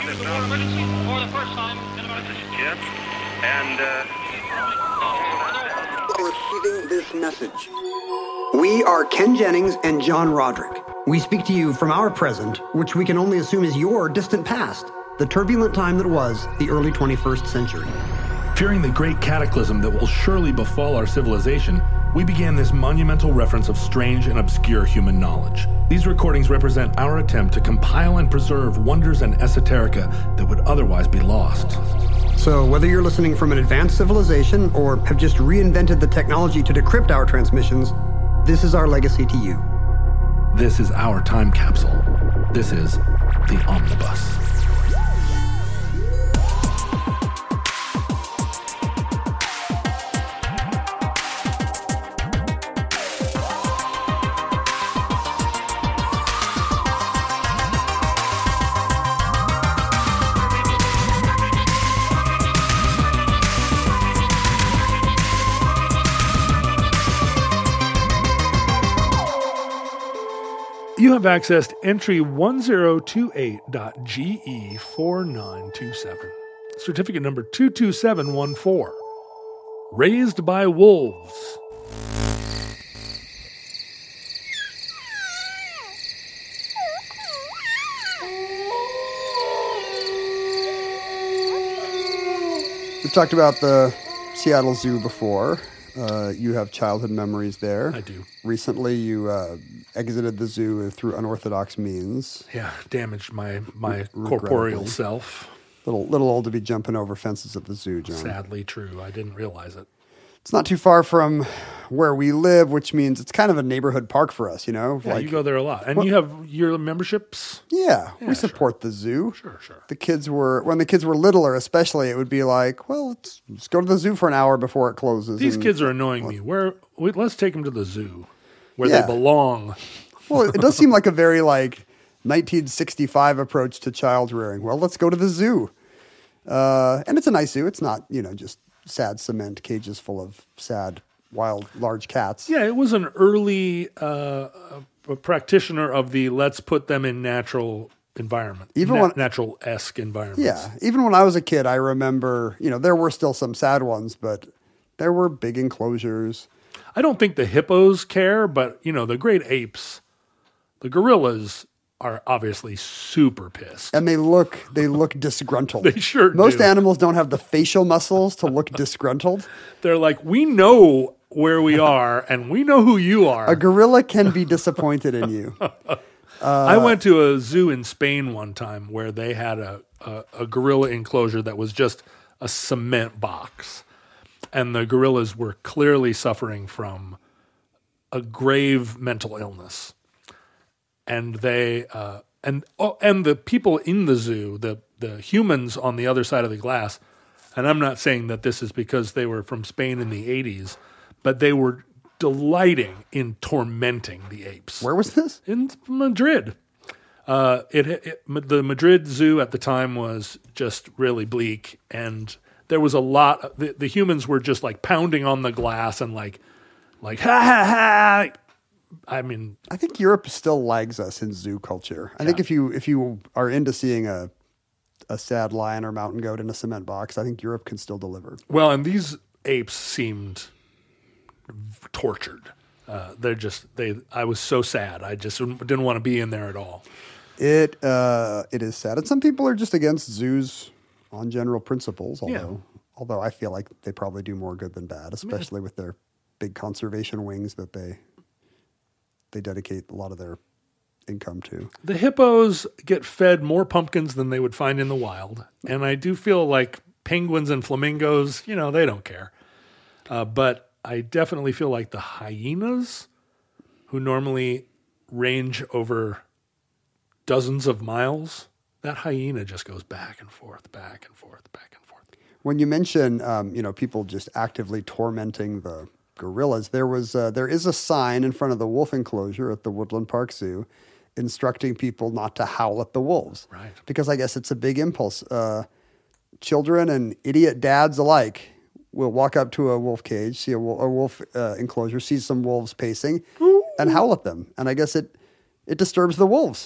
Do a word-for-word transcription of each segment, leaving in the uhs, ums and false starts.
use the word emergency for the first time in about... This is Jim, and, uh... Receiving this message. We are Ken Jennings and John Roderick. We speak to you from our present, which we can only assume is your distant past, the turbulent time that was the early twenty-first century. Fearing the great cataclysm that will surely befall our civilization, we began this monumental reference of strange and obscure human knowledge. These recordings represent our attempt to compile and preserve wonders and esoterica that would otherwise be lost. So whether you're listening from an advanced civilization or have just reinvented the technology to decrypt our transmissions, this is our legacy to you. This is our time capsule. This is the Omnibus. You have accessed entry one zero two eight dot G E four nine two seven, certificate number two two seven one four. Raised by Wolves. We've talked about the Seattle Zoo before. Uh, you have childhood memories there. I do. Recently, you uh, exited the zoo through unorthodox means. Yeah, damaged my, my corporeal self. Little little old to be jumping over fences at the zoo, John. Sadly true. I didn't realize it. It's not too far from where we live, which means it's kind of a neighborhood park for us, you know? Yeah, like, you go there a lot. And well, you have your memberships? Yeah, yeah we support sure. the zoo. Sure, sure. The kids were, when the kids were littler especially, it would be like, well, let's, let's go to the zoo for an hour before it closes. These and, kids are annoying me. Where wait, let's take them to the zoo where yeah. they belong. Well, it does seem like a very like nineteen sixty-five approach to child rearing. Well, let's go to the zoo. Uh, and it's a nice zoo. It's not, you know, just sad cement cages full of sad, wild, large cats. Yeah, it was an early uh, a practitioner of the let's put them in natural environment, even Na- when, natural-esque environments. Yeah, even when I was a kid, I remember, you know, there were still some sad ones, but there were big enclosures. I don't think the hippos care, but, you know, the great apes, the gorillas are obviously super pissed. And they look they look disgruntled. They sure Most do. animals don't have the facial muscles to look disgruntled. They're like, we know where we are, and we know who you are. A gorilla can be disappointed in you. Uh, I went to a zoo in Spain one time where they had a, a, a gorilla enclosure that was just a cement box. And the gorillas were clearly suffering from a grave mental illness. And they uh, and oh, and the people in the zoo, the the humans on the other side of the glass, and I'm not saying that this is because they were from Spain in the eighties, but they were delighting in tormenting the apes. Where was this? In Madrid. Uh, it, it the Madrid Zoo at the time was just really bleak, and there was a lot. The, the humans were just like pounding on the glass and like, like ha ha ha. I mean, I think Europe still lags us in zoo culture. I yeah. think if you if you are into seeing a a sad lion or mountain goat in a cement box, I think Europe can still deliver. Well, and these apes seemed tortured. Uh, they're just they. I was so sad. I just didn't want to be in there at all. It uh, it is sad, and some people are just against zoos on general principles. Although Yeah. although I feel like they probably do more good than bad, especially I mean, with their big conservation wings that they. They dedicate a lot of their income to. The hippos get fed more pumpkins than they would find in the wild. And I do feel like penguins and flamingos, you know, they don't care. Uh, but I definitely feel like the hyenas, who normally range over dozens of miles, that hyena just goes back and forth, back and forth, back and forth. When you mention, um, you know, people just actively tormenting the gorillas, there was uh, there is a sign in front of the wolf enclosure at the Woodland Park Zoo instructing people not to howl at the wolves. Right. Because I guess it's a big impulse. Uh, children and idiot dads alike will walk up to a wolf cage, see a, wo- a wolf uh, enclosure, see some wolves pacing, and howl at them. And I guess it it disturbs the wolves.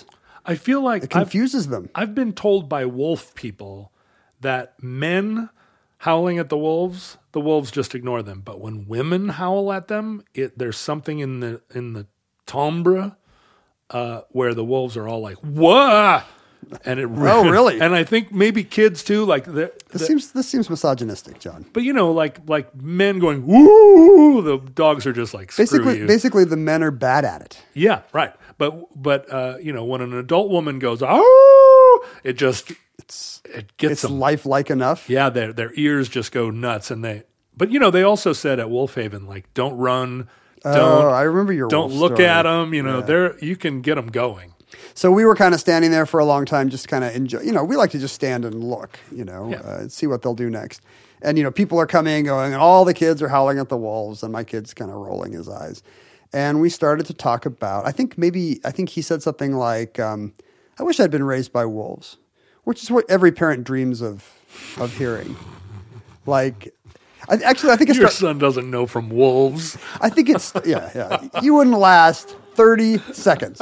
I feel like It I've, confuses them. I've been told by wolf people that men howling at the wolves, the wolves just ignore them. But when women howl at them, it there's something in the in the timbre uh, where the wolves are all like, "Whoa!" And it Oh, really? And I think maybe kids too, like the, This the- seems this seems misogynistic, John. but you know, like like men going woo, the dogs are just like screw Basically, you. basically, the men are bad at it. Yeah, right. But but uh, you know, when an adult woman goes oh, it just It's it gets it's them. lifelike enough. Yeah, their their ears just go nuts, and they. But you know, they also said at Wolfhaven, like, don't run, don't. Oh, I remember your Don't wolf look story. at them. You know, Yeah. they're you can get them going. So we were kind of standing there for a long time, just kind of enjoy. You know, we like to just stand and look, you know, Yeah. uh, and see what they'll do next. And you know, people are coming, going, and all the kids are howling at the wolves, and my kid's kind of rolling his eyes. And we started to talk about. I think maybe I think he said something like, um, "I wish I'd been raised by wolves," which is what every parent dreams of of hearing. Like, I, actually, I think it's. Your son doesn't know from wolves. I think it's yeah, yeah. You wouldn't last thirty seconds.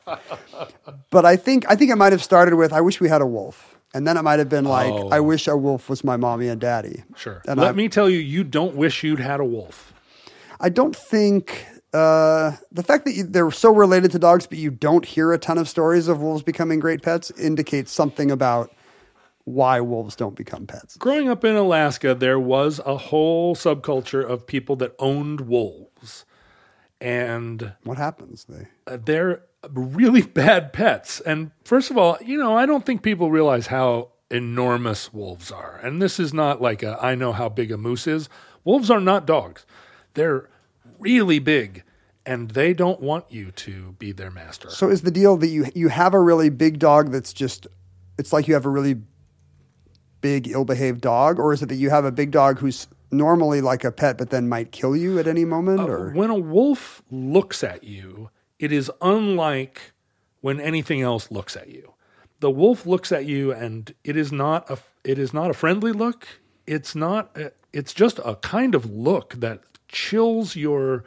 But I think I think it might have started with I wish we had a wolf. And then it might have been like Oh. I wish a wolf was my mommy and daddy. Sure. And Let I, me tell you, you don't wish you'd had a wolf. I don't think uh, the fact that you, they're so related to dogs, but you don't hear a ton of stories of wolves becoming great pets indicates something about why wolves don't become pets. Growing up in Alaska, there was a whole subculture of people that owned wolves. And What happens? They uh, they're really bad pets. And first of all, you know, I don't think people realize how enormous wolves are. And this is not like a, I know how big a moose is. Wolves are not dogs. They're really big, and they don't want you to be their master. So is the deal that you you have a really big dog that's just it's like you have a really big ill-behaved dog, or is it that you have a big dog who's normally like a pet but then might kill you at any moment? Or When a wolf looks at you, it is unlike when anything else looks at you. The wolf looks at you, and it is not a it is not a friendly look. It's not. A, it's just a kind of look that chills your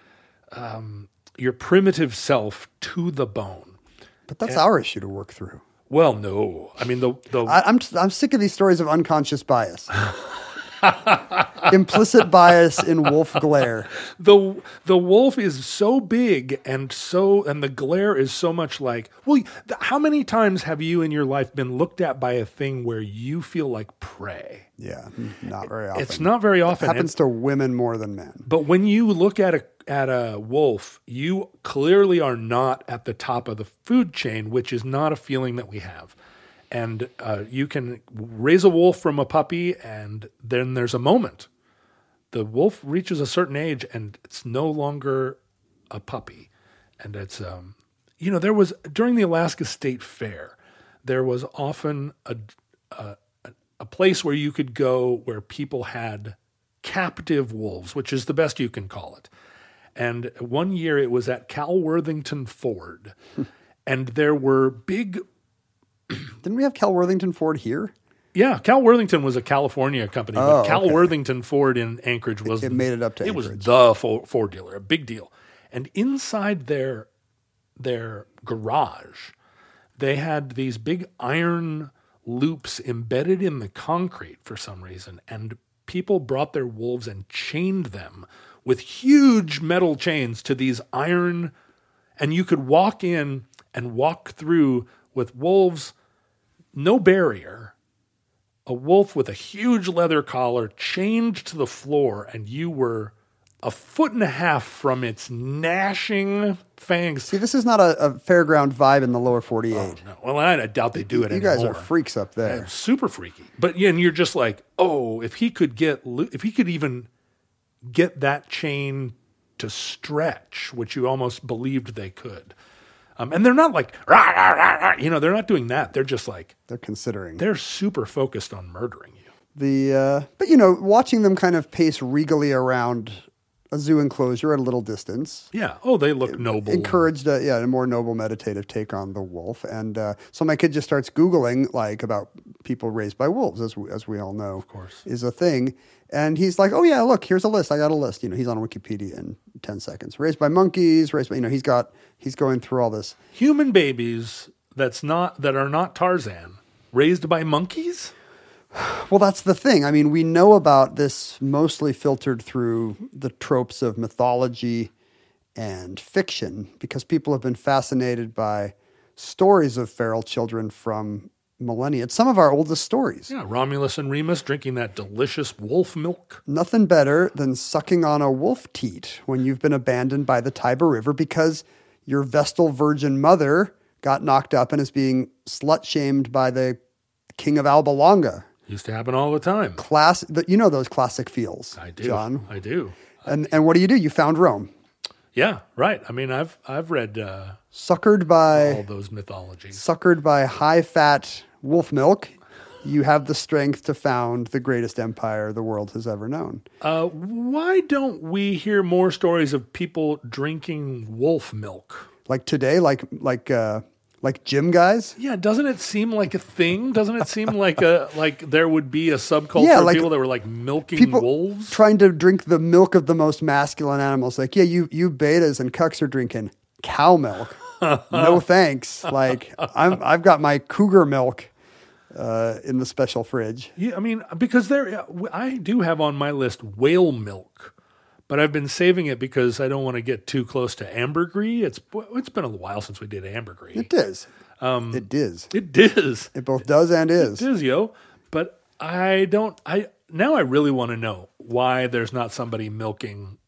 um, your primitive self to the bone. but that's our issue to work through. Well, no, I mean the the I, I'm I'm sick of these stories of unconscious bias, implicit bias in wolf glare. the the wolf is so big and so and the glare is so much like well th- how many times have you in your life been looked at by a thing where you feel like prey? Yeah, not very often. It's not very often. It happens And- to women more than men. but when you look at a at a wolf, you clearly are not at the top of the food chain, which is not a feeling that we have. And uh, you can raise a wolf from a puppy, and then there's a moment. The wolf reaches a certain age, and it's no longer a puppy. And it's, um, you know, there was, during the Alaska State Fair, there was often a, a, a place where you could go where people had captive wolves, which is the best you can call it. And one year it was at Cal Worthington Ford, and there were big Didn't we have Cal Worthington Ford here? Yeah, Cal Worthington was a California company, but Oh, Cal okay. Worthington Ford in Anchorage was It made it up to it was Anchorage. the Fo- Ford dealer, a big deal. And inside their their garage, they had these big iron loops embedded in the concrete for some reason, and people brought their wolves and chained them with huge metal chains to these iron, and you could walk in and walk through with wolves, no barrier, a wolf with a huge leather collar chained to the floor, and you were a foot and a half from its gnashing fangs. See, this is not a, a fairground vibe in the lower forty-eight. No, well, I, I doubt they do it You anymore. guys are freaks up there. Yeah, super freaky. But yeah, and you're just like, oh, if he could get, lo- if he could even get that chain to stretch, which you almost believed they could. Um, and they're not like, rah, rah, rah, rah. You know, they're not doing that. They're just like, They're considering. they're super focused on murdering you. The uh, but you know, watching them kind of pace regally around a zoo enclosure at a little distance Yeah. Oh, they look noble. encouraged a, yeah, a more noble meditative take on the wolf. And uh, so my kid just starts Googling like about people raised by wolves, as we, as we all know, of course. is a thing. And he's like, oh yeah, look, here's a list. I got a list. You know, he's on Wikipedia in ten seconds. Raised by monkeys, raised by, you know, he's got, he's going through all this. Human babies that's not that are not Tarzan raised by monkeys? Well, that's the thing. I mean, we know about this mostly filtered through the tropes of mythology and fiction because people have been fascinated by stories of feral children from millennia. It's some of our oldest stories. Yeah, Romulus and Remus drinking that delicious wolf milk. Nothing better than sucking on a wolf teat when you've been abandoned by the Tiber River because your Vestal virgin mother got knocked up and is being slut-shamed by the king of Alba Longa. Used to happen all the time. Class, you know those classic feels, I do, John. I do. And and what do you do? You found Rome. Yeah, right. I mean, I've I've read uh, Suckered by all those mythologies. Suckered by high-fat wolf milk, you have the strength to found the greatest empire the world has ever known. Uh, why don't we hear more stories of people drinking wolf milk? Like today, like like uh, like gym guys. Yeah, doesn't it seem like a thing? Doesn't it seem like a like there would be a subculture Yeah, of like people that were like milking People wolves? trying to drink the milk of the most masculine animals. Like, yeah, you you betas and cucks are drinking cow milk. No thanks. Like I'm I've got my cougar milk uh, in the special fridge. Yeah, I mean, because there, I do have on my list whale milk, but I've been saving it because I don't want to get too close to ambergris. It's it's been a while since we did ambergris. It is. Um, it is. It is. It both does and is. It is, yo. But I don't. I now I really want to know why there's not somebody milking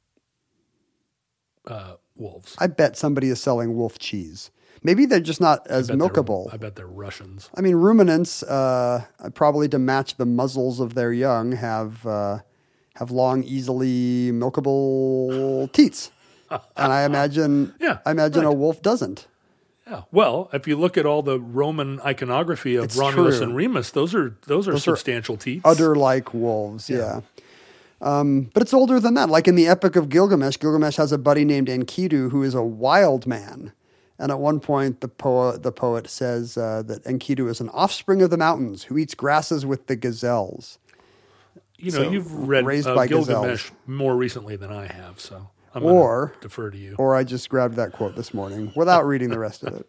uh, wolves. I bet somebody is selling wolf cheese. Maybe they're just not as I bet they're- milkable. I bet they're Russians. I mean, ruminants, uh, probably to match the muzzles of their young, have uh, have long, easily milkable teats, and I imagine, Yeah, I imagine right. a wolf doesn't. Yeah. Well, if you look at all the Roman iconography of It's Romulus true. and Remus, those are those are Those are substantial teats. Udder-like wolves, yeah. Um, but it's older than that. Like in the Epic of Gilgamesh, Gilgamesh has a buddy named Enkidu who is a wild man. And at one point, the poet, the poet says uh, that Enkidu is an offspring of the mountains who eats grasses with the gazelles. You know, So, you've read raised uh, by Gilgamesh gazelles. more recently than I have, so I'm Or- going to defer to you. Or I just grabbed that quote this morning without reading the rest of it.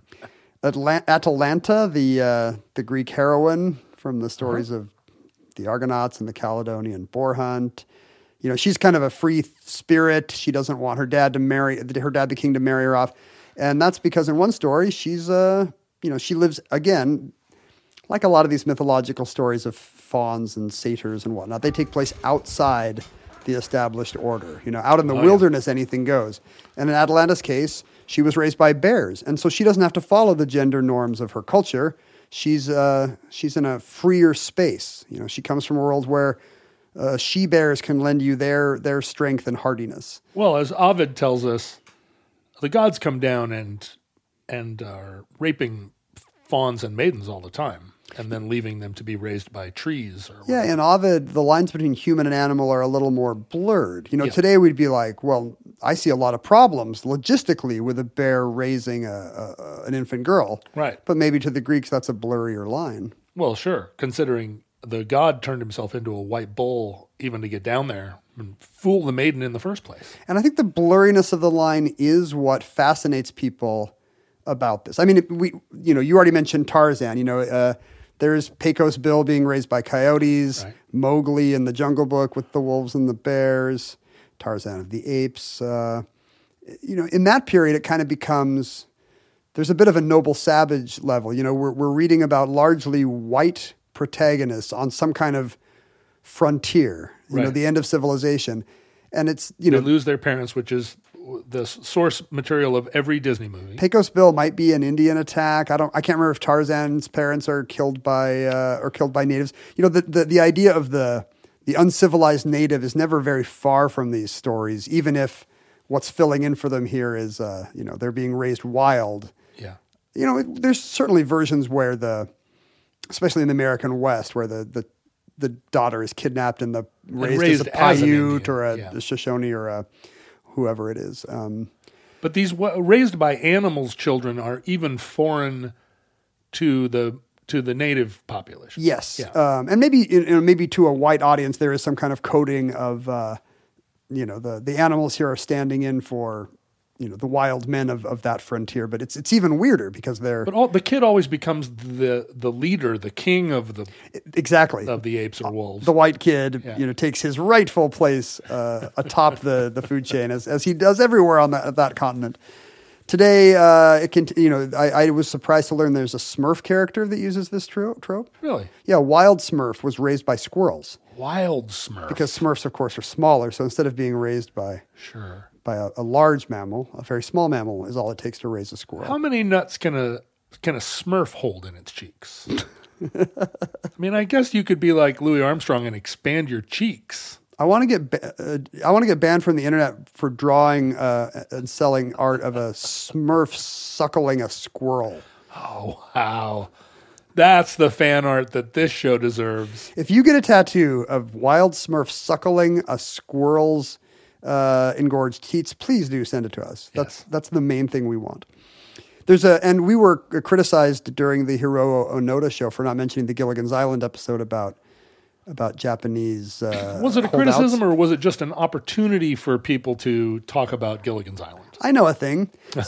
Atla- Atalanta, the uh, the Greek heroine from the stories Uh-huh. of the Argonauts and the Caledonian boar hunt. You know, she's kind of a free spirit. She doesn't want her dad to marry her dad, the king, to marry her off, and that's because in one story she's uh you know she lives again like a lot of these mythological stories of fauns and satyrs and whatnot. They take place outside the established order. You know, out in the Oh, yeah. wilderness, anything goes. And in Atalanta's case, she was raised by bears, and so she doesn't have to follow the gender norms of her culture. She's uh, she's in a freer space. You know, she comes from a world where uh, she bears can lend you their their strength and hardiness. Well, as Ovid tells us, the gods come down and and are raping fawns and maidens all the time, and then leaving them to be raised by trees. Or Yeah, whatever. in Ovid, the lines between human and animal are a little more blurred. You know, Yeah. today we'd be like, well, I see a lot of problems logistically with a bear raising a, a, an infant girl. Right. But maybe to the Greeks, that's a blurrier line. Well, sure, considering the god turned himself into a white bull even to get down there and fool the maiden in the first place. And I think the blurriness of the line is what fascinates people about this. I mean, we, you know, you already mentioned Tarzan. You know, uh, there's Pecos Bill being raised by coyotes, Right. Mowgli in the Jungle Book with the wolves and the bears, Tarzan of the Apes. Uh, you know, in that period, it kind of becomes, there's a bit of a noble savage level. You know, we're, we're reading about largely white protagonists on some kind of frontier, you know, Right. the end of civilization. And it's, you They know, lose their parents, which is the source material of every Disney movie. Pecos Bill might be an Indian attack. I don't. I can't remember if Tarzan's parents are killed by uh, or killed by natives. You know, the, the the idea of the the uncivilized native is never very far from these stories, even if what's filling in for them here is, uh, you know, they're being raised wild. Yeah. You know, it, there's certainly versions where the, especially in the American West, where the the, the daughter is kidnapped and the raised, raised as a as an Paiute Indian, or a, yeah. a Shoshone or a whoever it is. Um, But these wa- raised by animals children are even foreign to the to the native population. Yes, Yeah. um, and maybe you know, maybe to a white audience there is some kind of coding of uh, you know the the animals here are standing in for you know, the wild men of, of that frontier. But it's it's even weirder because they're But all, the kid always becomes the the leader, the king of the exactly of the apes or wolves. the white kid, Yeah. you know, takes his rightful place uh, atop the, the food chain as, as he does everywhere on that, that continent. Today, uh, it can, you know, I, I was surprised to learn there's a Smurf character that uses this tro- trope. Really? Yeah, Wild Smurf was raised by squirrels Wild Smurf. because Smurfs, of course, are smaller. So instead of being raised by Sure. by a, a large mammal, a very small mammal is all it takes to raise a squirrel. How many nuts can a can a Smurf hold in its cheeks? I mean, I guess you could be like Louis Armstrong and expand your cheeks. I want to get ba- uh, I want to get banned from the internet for drawing uh, and selling art of a Smurf suckling a squirrel. Oh, wow. That's the fan art that this show deserves. If you get a tattoo of Wild Smurf suckling a squirrel's uh, engorged teats, please do send it to us. That's Yes. that's the main thing we want. There's a and we were criticized during the Hiroo Onoda show for not mentioning the Gilligan's Island episode about about Japanese. Uh, Was it a holdouts. criticism or was it just an opportunity for people to talk about Gilligan's Island? I know a thing.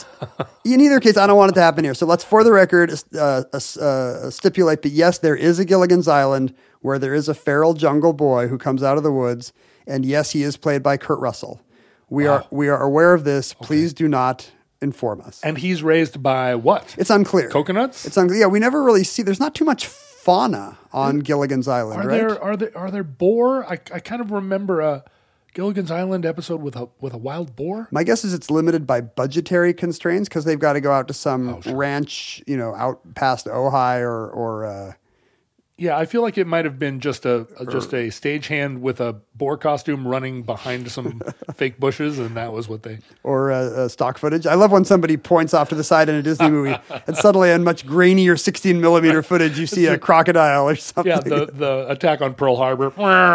In either case, I don't want it to happen here. So let's, for the record, uh, uh, stipulate that yes, there is a Gilligan's Island where there is a feral jungle boy who comes out of the woods, and yes, he is played by Kurt Russell. We Wow. are we are aware of this. Please do not inform us. And he's raised by what? It's unclear. Coconuts? It's unclear. Yeah, we never really see. There's not too much fauna on Gilligan's Island, Are right? there are there are there boar? I, I kind of remember a Gilligan's Island episode with a with a wild boar. My guess is it's limited by budgetary constraints because they've got to go out to some Oh, sure. ranch, you know, out past Ojai or or uh, Yeah, I feel like it might have been just a, a just a stagehand with a boar costume running behind some fake bushes, and that was what they. or uh, uh, stock footage. I love when somebody points off to the side in a Disney movie, and suddenly on much grainier sixteen millimeter footage, you see a crocodile or something. Yeah, the the attack on Pearl Harbor.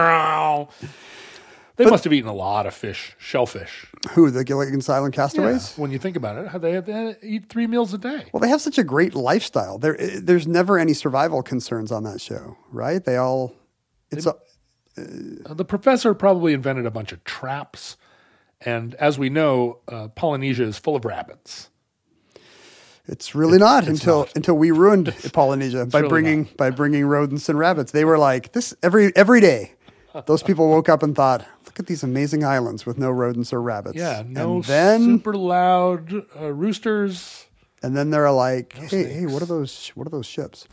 They must have eaten a lot of fish, shellfish. Who, the Gilligan's Island Yeah, castaways? when you think about it, how they had to eat three meals a day. Well, they have such a great lifestyle. There, there's never any survival concerns on that show, right? They all, it's a, Uh, The professor probably invented a bunch of traps, and as we know, uh, Polynesia is full of rabbits. it's really not it's until not. until we ruined Polynesia by really bringing by bringing rodents and rabbits. They were like this every every day. Those people woke up and thought, "Look at these amazing islands with no rodents or rabbits." Yeah, no and then super loud uh, roosters. and then they're like, "Hey, hey, snakes. what are those? What are those ships?"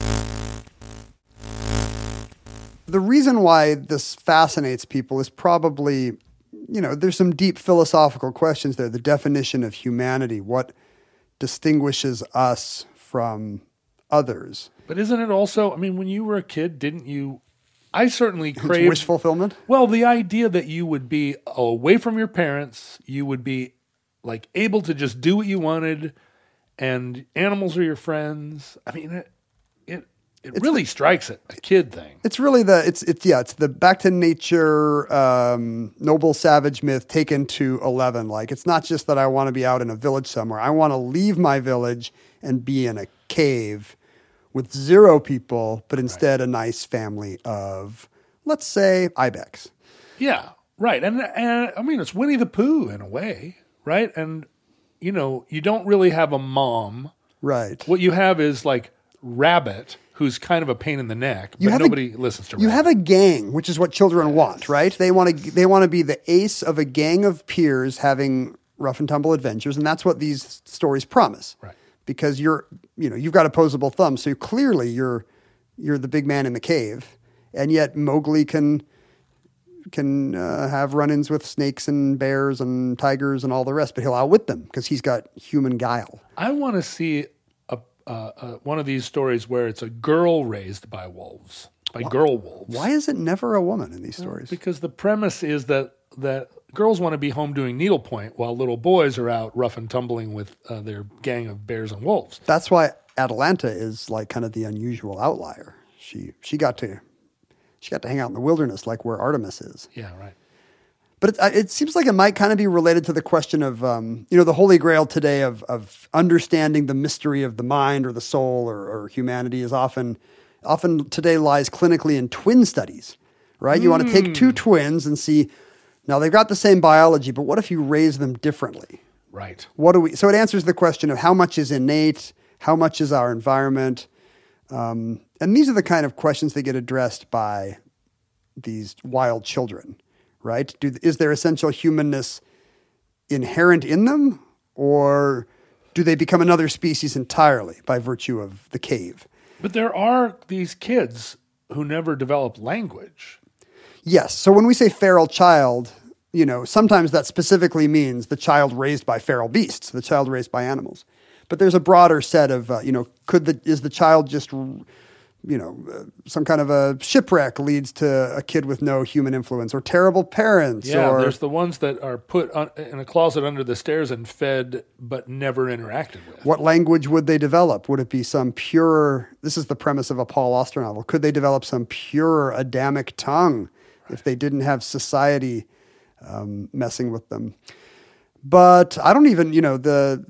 The reason why this fascinates people is probably, you know, there's some deep philosophical questions there. The definition of humanity, what distinguishes us from others? But isn't it also? I mean, when you were a kid, didn't you? I certainly It's craved wish fulfillment. Well, the idea that you would be away from your parents, you would be like able to just do what you wanted, and animals are your friends. I mean, it it, it really strikes it a kid thing. It's really the it's it's yeah it's the back to nature um, noble savage myth taken to eleven. Like it's not just that I want to be out in a village somewhere. I want to leave my village and be in a cave with zero people, but instead a nice family of, let's say, ibex. Yeah, right. And and I mean, it's Winnie the Pooh in a way, right? And you know, you don't really have a mom. Right. What you have is like Rabbit, who's kind of a pain in the neck, but You have a- nobody listens to. You Rabbit. have a gang, which is what children want, right? They want to they want to be the ace of a gang of peers having rough and tumble adventures, and that's what these stories promise. Right. Because you're, you know, you've got opposable thumbs, so clearly you're you're the big man in the cave, and yet Mowgli can can uh, have run-ins with snakes and bears and tigers and all the rest, but he'll outwit them because he's got human guile. I want to see a, uh, uh, one of these stories where it's a girl raised by wolves, by girl wolves. Why is it never a woman in these stories? Because the premise is that that girls want to be home doing needlepoint while little boys are out rough and tumbling with uh, their gang of bears and wolves. That's why Atalanta is like kind of the unusual outlier. She she got to she got to hang out in the wilderness like where Artemis is. Yeah, right. But it, it seems like it might kind of be related to the question of um, you know the Holy Grail today of of understanding the mystery of the mind or the soul or, or humanity is often often today lies clinically in twin studies, right? You want to take two twins and see. Now, they've got the same biology, but what if you raise them differently? Right. What do we? So it answers the question of how much is innate, how much is our environment, um, and these are the kind of questions that get addressed by these wild children, right? Do, is there essential humanness inherent in them, or do they become another species entirely by virtue of the cave? But there are these kids who never develop language. Yes. So when we say feral child, you know, sometimes that specifically means the child raised by feral beasts, the child raised by animals. But there's a broader set of, uh, you know, could the is the child just, you know, uh, some kind of a shipwreck leads to a kid with no human influence, or terrible parents. Yeah, or, there's the ones that are put on, in a closet under the stairs and fed but never interacted with. What language would they develop? Would it be some pure, this is the premise of a Paul Auster novel, could they develop some pure Adamic tongue if they didn't have society um, messing with them? But I don't even, you know, the,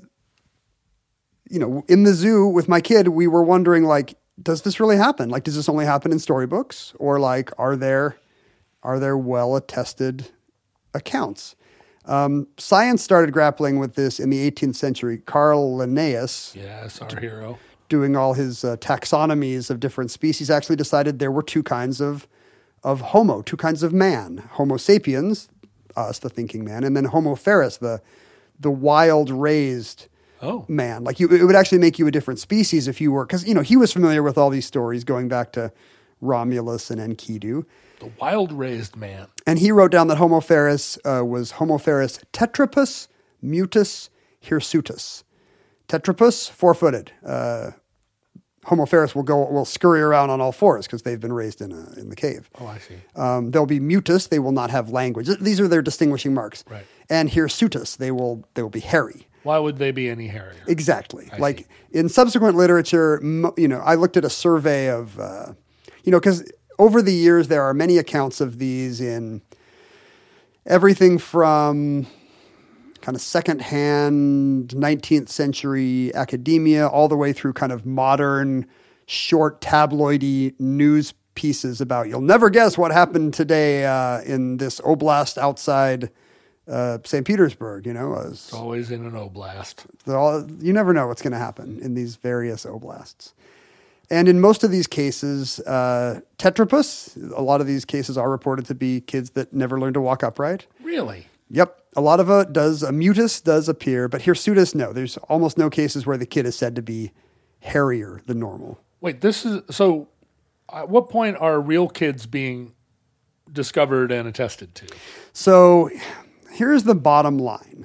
you know, in the zoo with my kid, we were wondering, like, does this really happen? Like, does this only happen in storybooks? Or like, are there, are there well-attested accounts? Um, science started grappling with this in the eighteenth century. Carl Linnaeus, Yes, our hero. doing all his uh, taxonomies of different species, actually decided there were two kinds of, of homo, two kinds of man. Homo sapiens, us, the thinking man, and then Homo ferus, the, the wild raised Oh. man. Like, you, it would actually make you a different species if you were, because, you know, he was familiar with all these stories going back to Romulus and Enkidu. The wild raised man. And he wrote down that Homo ferus uh, was Homo ferus tetrapus mutus hirsutus. Tetrapus, four-footed. Uh, Homo ferus will go will scurry around on all fours because they've been raised in a, in the cave. Oh, I see. Um, they'll be mutus. They will not have language. These are their distinguishing marks. Right. And hirsutus. They will they will be hairy. Why would they be any hairier? Exactly. I like see. in subsequent literature, mo- you know, I looked at a survey of, uh, you know, because over the years there are many accounts of these in everything from kind of secondhand nineteenth century academia all the way through kind of modern short tabloidy news pieces about, you'll never guess what happened today uh, in this oblast outside Uh, Saint Petersburg, you know, as It's always in an oblast. all, you never know what's going to happen in these various oblasts. And in most of these cases, uh, tetrapus, a lot of these cases are reported to be kids that never learned to walk upright. Really? Yep. A lot of it does, a mutus does appear, but hirsutus, no. There's almost no cases where the kid is said to be hairier than normal. Wait, this is, so at what point are real kids being discovered and attested to? So here's the bottom line.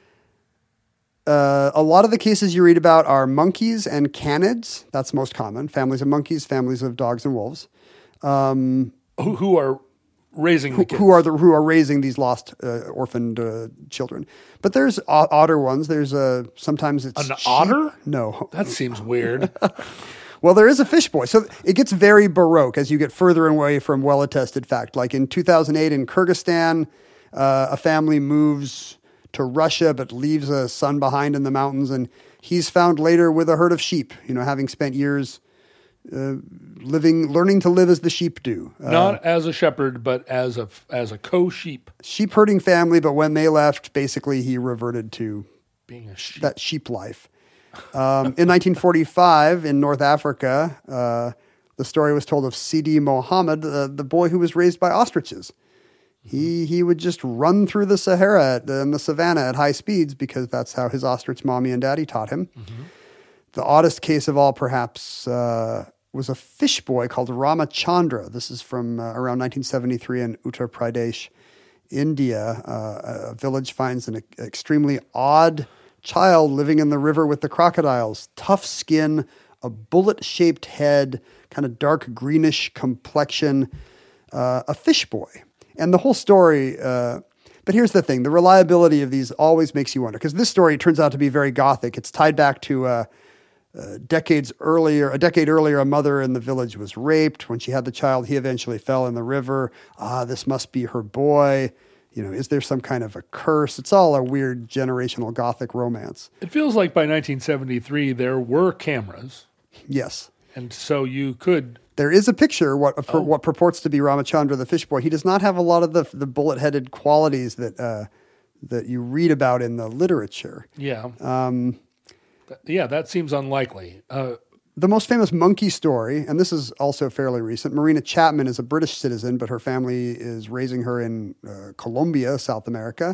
Uh, a lot of the cases you read about are monkeys and canids. That's most common. Families of monkeys, families of dogs and wolves. Who, who are raising the kids? Who are the who are raising these lost uh, orphaned uh, children? But there's o- otter ones. There's a sometimes it's An sheep. otter? No. That seems weird. Well, there is a fish boy. So it gets very baroque as you get further away from well-attested fact. Like in two thousand eight in Kyrgyzstan, uh, a family moves to Russia but leaves a son behind in the mountains, and he's found later with a herd of sheep, you know, having spent years uh, living, learning to live as the sheep do. Uh, Not as a shepherd, but as a, as a co-sheep. sheep herding family, but when they left, basically he reverted to Being a sheep. that sheep life. Um, in nineteen forty-five, in North Africa, uh, the story was told of Sidi Mohammed, uh, the boy who was raised by ostriches. He he would just run through the Sahara at, in the savannah at high speeds because that's how his ostrich mommy and daddy taught him. Mm-hmm. The oddest case of all, perhaps, uh, was a fish boy called Ramachandra. This is from uh, around nineteen seventy-three in Uttar Pradesh, India. Uh, a village finds an e- extremely odd child living in the river with the crocodiles. Tough skin, a bullet-shaped head, kind of dark greenish complexion, uh, a fish boy. And the whole story, uh, but here's the thing, the reliability of these always makes you wonder, because this story turns out to be very gothic. It's tied back to uh, uh, decades earlier, a decade earlier, a mother in the village was raped. When she had the child, he eventually fell in the river. Ah, this must be her boy. You know, is there some kind of a curse? It's all a weird generational gothic romance. It feels like by nineteen seventy-three, there were cameras. Yes. And so you could... There is a picture, what Oh. what purports to be Ramachandra the fish boy. He does not have a lot of the the bullet-headed qualities that uh, that you read about in the literature. Yeah. Um, Th- yeah, that seems unlikely. Uh, The most famous monkey story, and this is also fairly recent, Marina Chapman is a British citizen, but her family is raising her in uh, Colombia, South America,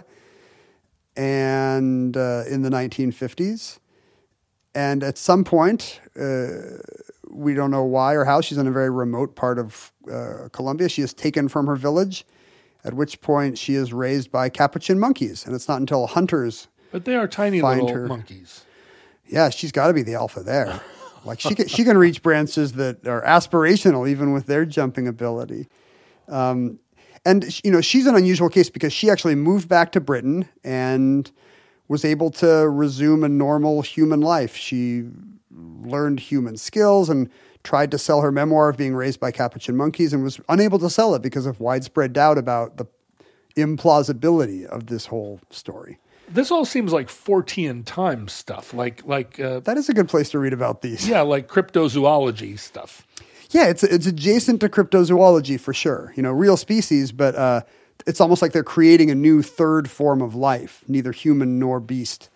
and uh, in the nineteen fifties. And at some point, uh, we don't know why or how, she's in a very remote part of uh, Colombia. She is taken from her village, at which point she is raised by capuchin monkeys. And it's not until hunters but they are tiny find little her. monkeys. Yeah, she's got to be the alpha there. Like she can, she can reach branches that are aspirational even with their jumping ability. Um, and, you know, she's an unusual case because she actually moved back to Britain and was able to resume a normal human life. She learned human skills and tried to sell her memoir of being raised by capuchin monkeys and was unable to sell it because of widespread doubt about the implausibility of this whole story. This all seems like Fortean Times stuff, like like uh, That is a good place to read about these. yeah, like cryptozoology stuff. Yeah, it's it's adjacent to cryptozoology for sure. You know, real species, but uh, it's almost like they're creating a new third form of life, neither human nor beast.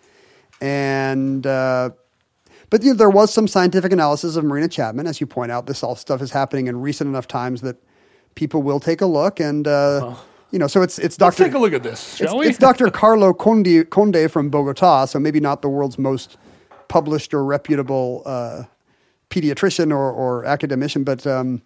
And uh, but you know, there was some scientific analysis of Marina Chapman, as you point out. This all stuff is happening in recent enough times that people will take a look. And uh, oh. you know, so it's it's Let's Doctor take a look at this, shall it's, we? It's Doctor Carlo Conde, Conde from Bogota, so maybe not the world's most published or reputable uh, pediatrician or, or academician, but um,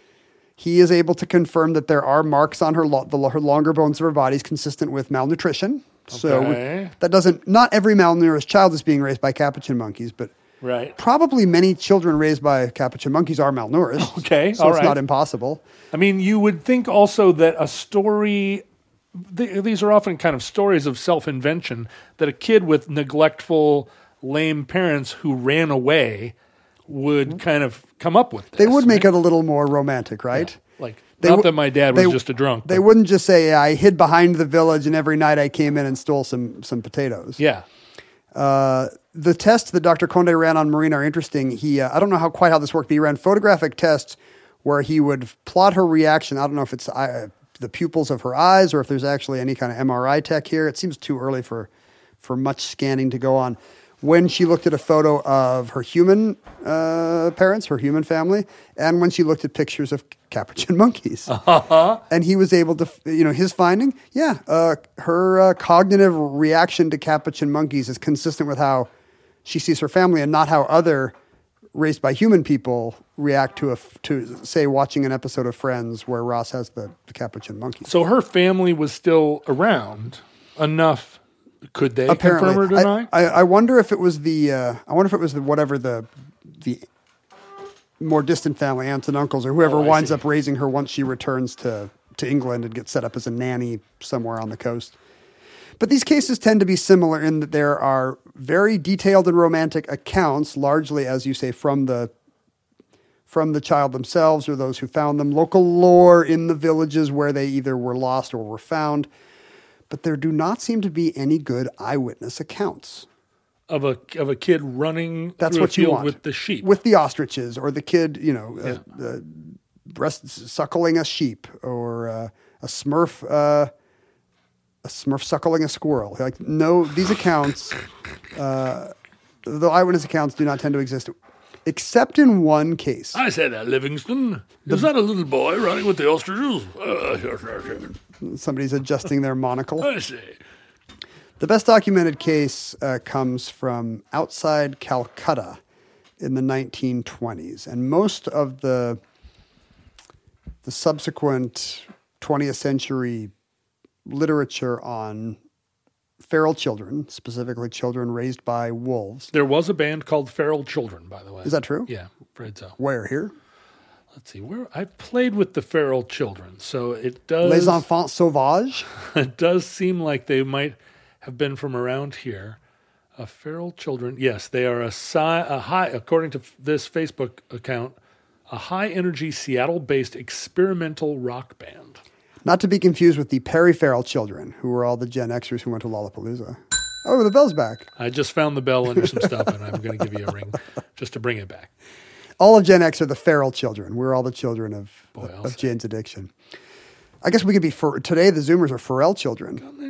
he is able to confirm that there are marks on her lo- the, her longer bones of her body is consistent with malnutrition. So Okay. that doesn't, not every malnourished child is being raised by capuchin monkeys, but Right. probably many children raised by capuchin monkeys are malnourished. Okay, so all it's right. not impossible. I mean, you would think also that a story, th- these are often kind of stories of self-invention, that a kid with neglectful, lame parents who ran away would kind of come up with this. They would make right? it a little more romantic, right? Yeah. Like, They not w- that my dad was they- just a drunk. They but- wouldn't just say, yeah, I hid behind the village and every night I came in and stole some some potatoes. Yeah. Uh, the tests that Doctor Conde ran on Marina are interesting. He, uh, I don't know how quite how this worked, but he ran photographic tests where he would plot her reaction. I don't know if it's uh, the pupils of her eyes or if there's actually any kind of M R I tech here. It seems too early for, for much scanning to go on. When she looked at a photo of her human uh, parents, her human family, and when she looked at pictures of capuchin monkeys. Uh-huh. And he was able to, you know, his finding, yeah, uh, her uh, cognitive reaction to capuchin monkeys is consistent with how she sees her family and not how other raised by human people react to, a, to say, watching an episode of Friends where Ross has the, the capuchin monkey. So her family was still around enough. Could they Apparently, confirm or deny? I, I, I wonder if it was the. Uh, I wonder if it was the whatever the the more distant family, aunts and uncles, or whoever Oh, I winds see. up raising her once she returns to to England and gets set up as a nanny somewhere on the coast. But these cases tend to be similar in that there are very detailed and romantic accounts, largely, as you say, from the from the child themselves or those who found them. Local lore in the villages where they either were lost or were found. But there do not seem to be any good eyewitness accounts. of a of a kid running That's through what a you field want. with the sheep. With the ostriches, or the kid, you know, Yeah. uh, uh, breast suckling a sheep, or uh, a Smurf, uh, a Smurf suckling a squirrel. Like, no, these accounts, uh, the eyewitness accounts do not tend to exist, except in one case. I say that, Livingston. Is that a little boy running with the ostriches? Uh, Somebody's adjusting their monocle. I see. The best documented case uh, comes from outside Calcutta in the nineteen twenties, and most of the the subsequent twentieth century literature on feral children, specifically children raised by wolves. There was a band called Feral Children, by the way. Is that true? Yeah, afraid so. Where here? Let's see. Where I played with the Feral Children, so it does. Les Enfants Sauvages. It does seem like they might have been from around here. Uh, Feral Children. Yes, they are a, si- a high, according to f- this Facebook account, a high-energy Seattle-based experimental rock band. Not to be confused with the Peripheral Children, who were all the Gen Xers who went to Lollapalooza. Oh, the bell's back. I just found the bell under some stuff, and I'm going to give you a ring just to bring it back. All of Gen X are the feral children. We're all the children of, Boy, I'll of say. Jane's addiction. I guess we could be, for today the Zoomers are Pharrell children. Coming down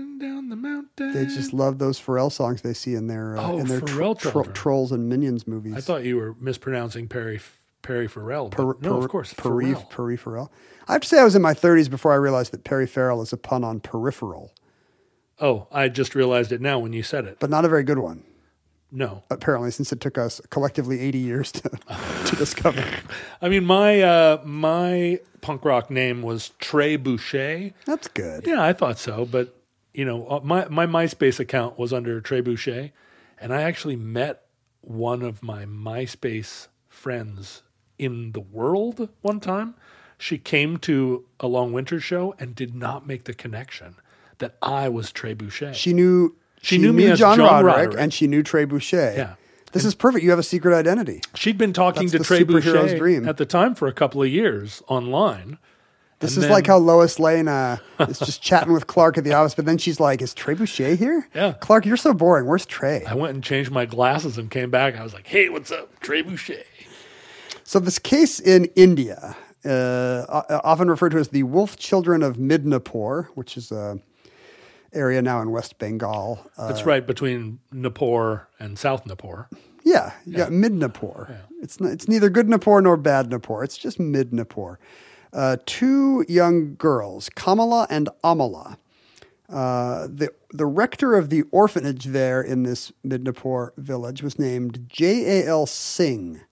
the mountain. They just love those Pharrell songs they see in their uh, Oh, in their Pharrell tro- children. Trolls and Minions movies. I thought you were mispronouncing Perry Perry Farrell. But Per- no, per- of course, Perry, Pharrell. Perry Farrell. I have to say I was in my thirties before I realized that Perry Farrell is a pun on peripheral, Oh, I just realized it now when you said it. but not a very good one, No. apparently, since it took us collectively eighty years to, to discover. I mean, my uh, my punk rock name was Trey Boucher. That's good. Yeah, I thought so. But, you know, uh, my, my MySpace account was under Trey Boucher. And I actually met one of my MySpace friends in the world one time. She came to a Long Winter show and did not make the connection that I was Trey Boucher. She knew She knew me as John, John Roderick, Roderick. and she knew Trey Boucher. Yeah. This is perfect. You have a secret identity. She'd been talking That's to the Trey superhero's Boucher dream. at the time for a couple of years online. This And is then- like how Lois Lane uh, is just chatting with Clark at the office, but then she's like, "Is Trey Boucher here?" Yeah. Clark, you're so boring. Where's Trey? I went and changed my glasses and came back. I was like, hey, what's up? Trey Boucher. So this case in India, uh, o- often referred to as the Wolf Children of Midnapore, which is a area now in West Bengal. Uh, That's right, between Napur and South Napur. yeah, you got Midnapore. It's not, it's neither good Napur nor bad Napur. It's just Midnapore. Uh, two young girls, Kamala and Amala. Uh, the the rector of the orphanage there in this Midnapore village was named J A L Singh,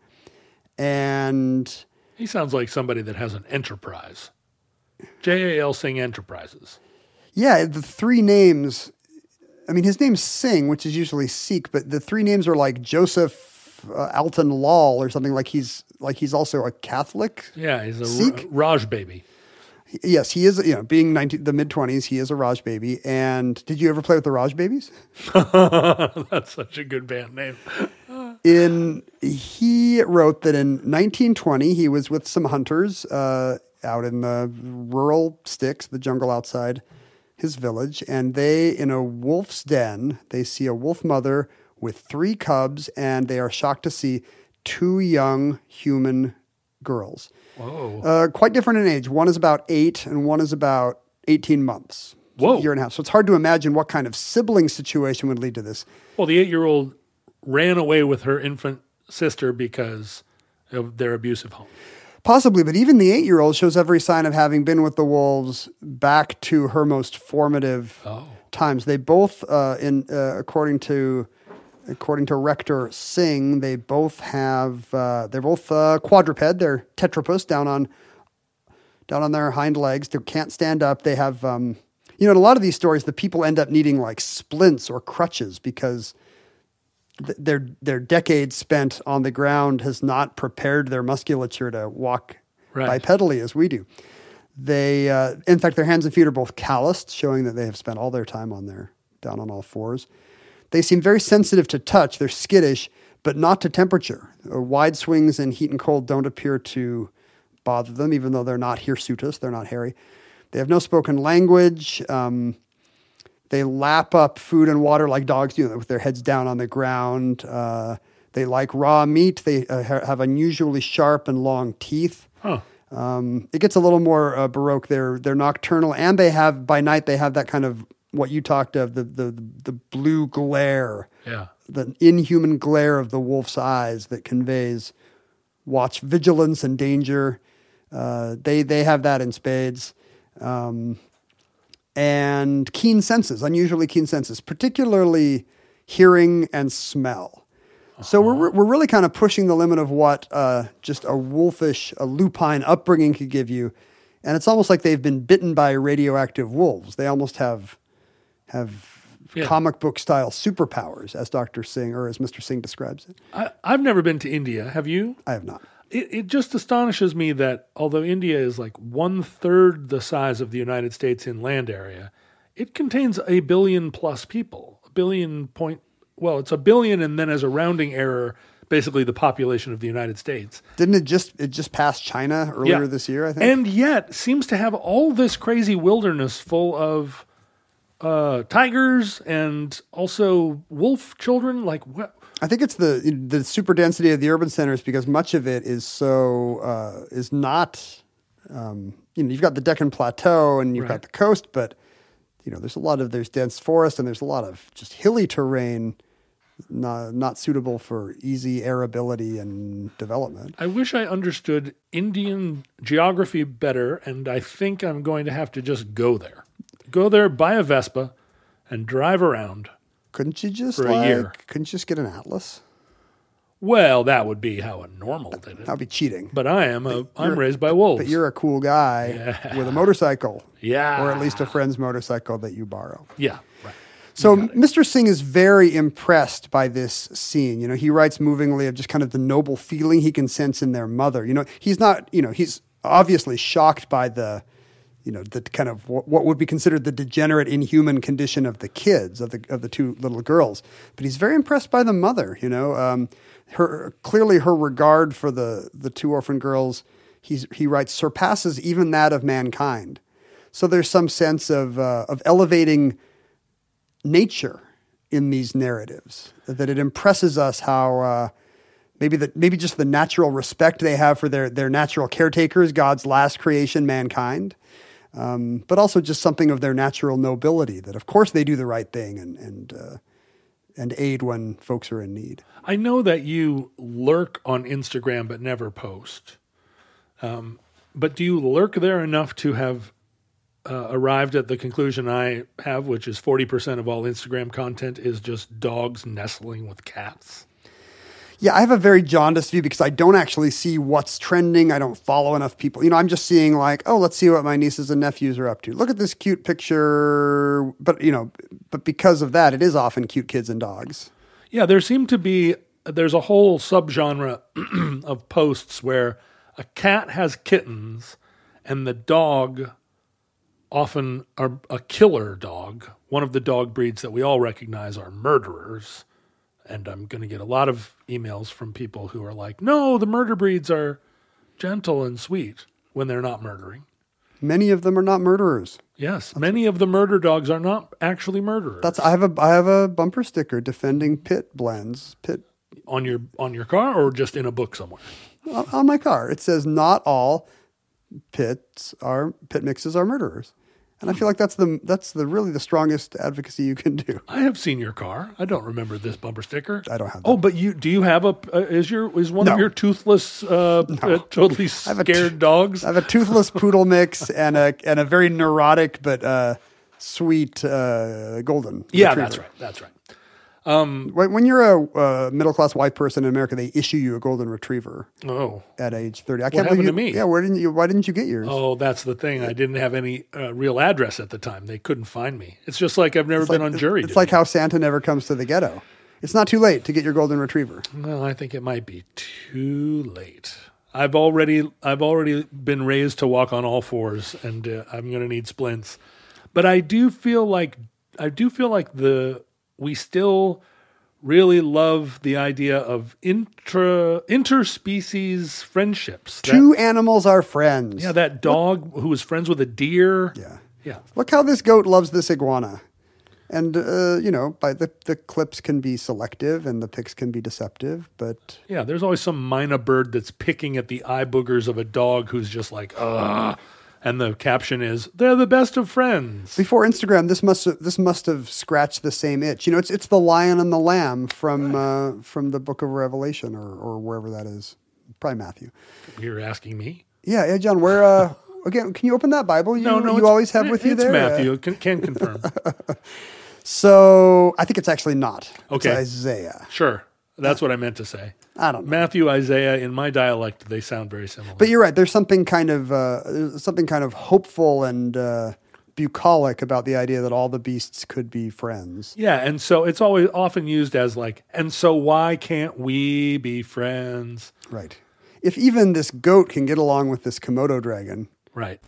and He sounds like somebody that has an enterprise. J A L Singh Enterprises. yeah, the three names. I mean, his name's Singh, which is usually Sikh, but the three names are like Joseph uh, Alton Lal or something. Like he's like he's also a Catholic. Yeah, he's a Sikh? Ra- Raj baby. Yes, he is. You know, being nineteen, the mid twenties, he is a Raj baby. And did you ever play with the Raj babies? That's such a good band name. In he wrote that in nineteen twenty he was with some hunters uh, out in the rural sticks, the jungle outside his village, and they, in a wolf's den, they see a wolf mother with three cubs, and they are shocked to see two young human girls. Whoa. Uh, quite different in age. One is about eight, and one is about eighteen months. Whoa. A year and a half. So it's hard to imagine what kind of sibling situation would lead to this. Well, the eight-year-old ran away with her infant sister because of their abusive home. Possibly, but even the eight-year-old shows every sign of having been with the wolves back to her most formative Oh. times. They both, uh, in uh, according to according to Rector Singh, they both have uh, they're both uh, quadruped. They're tetrapus down on down on their hind legs. They can't stand up. They have um, you know, in a lot of these stories, the people end up needing like splints or crutches because th- their their decades spent on the ground has not prepared their musculature to walk Right. bipedally as we do. They, uh, in fact, their hands and feet are both calloused, showing that they have spent all their time on their down on all fours. They seem very sensitive to touch. They're skittish, but not to temperature. Uh, wide swings in heat and cold don't appear to bother them, even though they're not hirsutus. They're not hairy. They have no spoken language. Um, they lap up food and water like dogs do, with their heads down on the ground. Uh, they like raw meat. They uh, ha- have unusually sharp and long teeth. Huh. Um, it gets a little more uh, baroque. They're they're nocturnal, and they have by night they have that kind of what you talked of the the the blue glare, Yeah. the inhuman glare of the wolf's eyes that conveys watch, vigilance, and danger. Uh, they they have that in spades, um, and keen senses, unusually keen senses, particularly hearing and smell. So we're we're really kind of pushing the limit of what uh, just a wolfish, a lupine upbringing could give you, and it's almost like they've been bitten by radioactive wolves. They almost have have Yeah. comic book style superpowers, as Doctor Singh or as Mister Singh describes it. I, I've never been to India. Have you? I have not. It, it just astonishes me that although India is like one third the size of the United States in land area, it contains a billion plus people. A billion point, well, it's a billion, and then as a rounding error, basically the population of the United States. Didn't it just it just passed China earlier Yeah. this year? I think. And yet seems to have all this crazy wilderness full of uh, tigers and also wolf children. Like what? I think it's the the super density of the urban centers because much of it is so uh, is not. Um, you know, you've got the Deccan Plateau and you've Right. got the coast, but you know, there's a lot of, there's dense forest and there's a lot of just hilly terrain, not, not suitable for easy airability and development. I wish I understood Indian geography better, and I think I'm going to have to just go there. Go there, buy a Vespa, and drive around. Couldn't you just For a like, year. couldn't you just get an atlas? Well, that would be how a normal did it. That'd be cheating. But I am a, I'm you're- raised by wolves. But you're a cool guy Yeah. with a motorcycle. Yeah. Or at least a friend's motorcycle that you borrow. Yeah, right. So Mister Singh is very impressed by this scene. You know, he writes movingly of just kind of the noble feeling he can sense in their mother. You know, he's not, you know, he's obviously shocked by the, you know, the kind of what what would be considered the degenerate, inhuman condition of the kids, of the of the two little girls. But he's very impressed by the mother, you know. Um, her clearly her regard for the the two orphan girls, he's he writes, surpasses even that of mankind. So there's some sense of uh, of elevating nature in these narratives, that it impresses us how uh, maybe the maybe just the natural respect they have for their their natural caretakers, God's last creation, mankind, um, but also just something of their natural nobility. That of course they do the right thing and and uh, and aid when folks are in need. I know that you lurk on Instagram but never post. Um, but do you lurk there enough to have uh, arrived at the conclusion I have, which is forty percent of all Instagram content is just dogs nestling with cats? Yeah, I have a very jaundiced view because I don't actually see what's trending. I don't follow enough people. You know, I'm just seeing like, oh, let's see what my nieces and nephews are up to. Look at this cute picture. But, you know, but because of that, it is often cute kids and dogs. Yeah, there seem to be, there's a whole subgenre of posts where a cat has kittens and the dog, often are a killer dog, one of the dog breeds that we all recognize are murderers. And I'm going to get a lot of emails from people who are like, no, the murder breeds are gentle and sweet when they're not murdering. Many of them are not murderers. Yes, many of the murder dogs are not actually murderers. That's I have a I have a bumper sticker defending pit blends, pit on your on your car or just in a book somewhere. on, on my car. It says not all pits are pit mixes are murderers. And I feel like that's the that's the really the strongest advocacy you can do. I have seen your car. I don't remember this bumper sticker. I don't have Oh, that. but you do you have a uh, is your is one No. of your toothless uh, uh, totally have a scared t- dogs? I have a toothless poodle mix and a and a very neurotic but uh, sweet uh, golden yeah, retriever. that's right. That's right. When when you're a uh, middle class white person in America, they issue you a golden retriever Oh. at age thirty. I can't happened believe to you, me? Yeah, where didn't you? Why didn't you get yours? Oh, that's the thing. I didn't have any uh, real address at the time. They couldn't find me. It's just like I've never It's been like- on jury It's duty. like how Santa never comes to the ghetto. It's not too late to get your golden retriever. Well, I think it might be too late. I've already I've already been raised to walk on all fours, and uh, I'm going to need splints. But I do feel like I do feel like the we still really love the idea of intra interspecies friendships. That- Two animals are friends. yeah, that dog who was friends with a deer. Yeah. Yeah. Look how this goat loves this iguana. And, uh, you know, by the, the clips can be selective and the pics can be deceptive, but Yeah, there's always some minor bird that's picking at the eye boogers of a dog who's just like, ugh. And the caption is, they're the best of friends. before Instagram, this must have, this must have scratched the same itch. You know, it's it's the lion and the lamb from uh, from the Book of Revelation or or wherever that is, probably Matthew. You're asking me? Yeah, yeah, John. Where uh, again? Can you open that Bible? You, No, no. you it's- always have with you it's there. Matthew. Can, can confirm. So I think it's actually not. Okay. It's Isaiah. Sure. That's what I meant to say. I don't know. Matthew, Isaiah, in my dialect, they sound very similar. But you're right. There's something kind of uh, there's something kind of hopeful and uh, bucolic about the idea that all the beasts could be friends. yeah, and so it's always often used as like, and so why can't we be friends? Right. If even this goat can get along with this Komodo dragon, Right.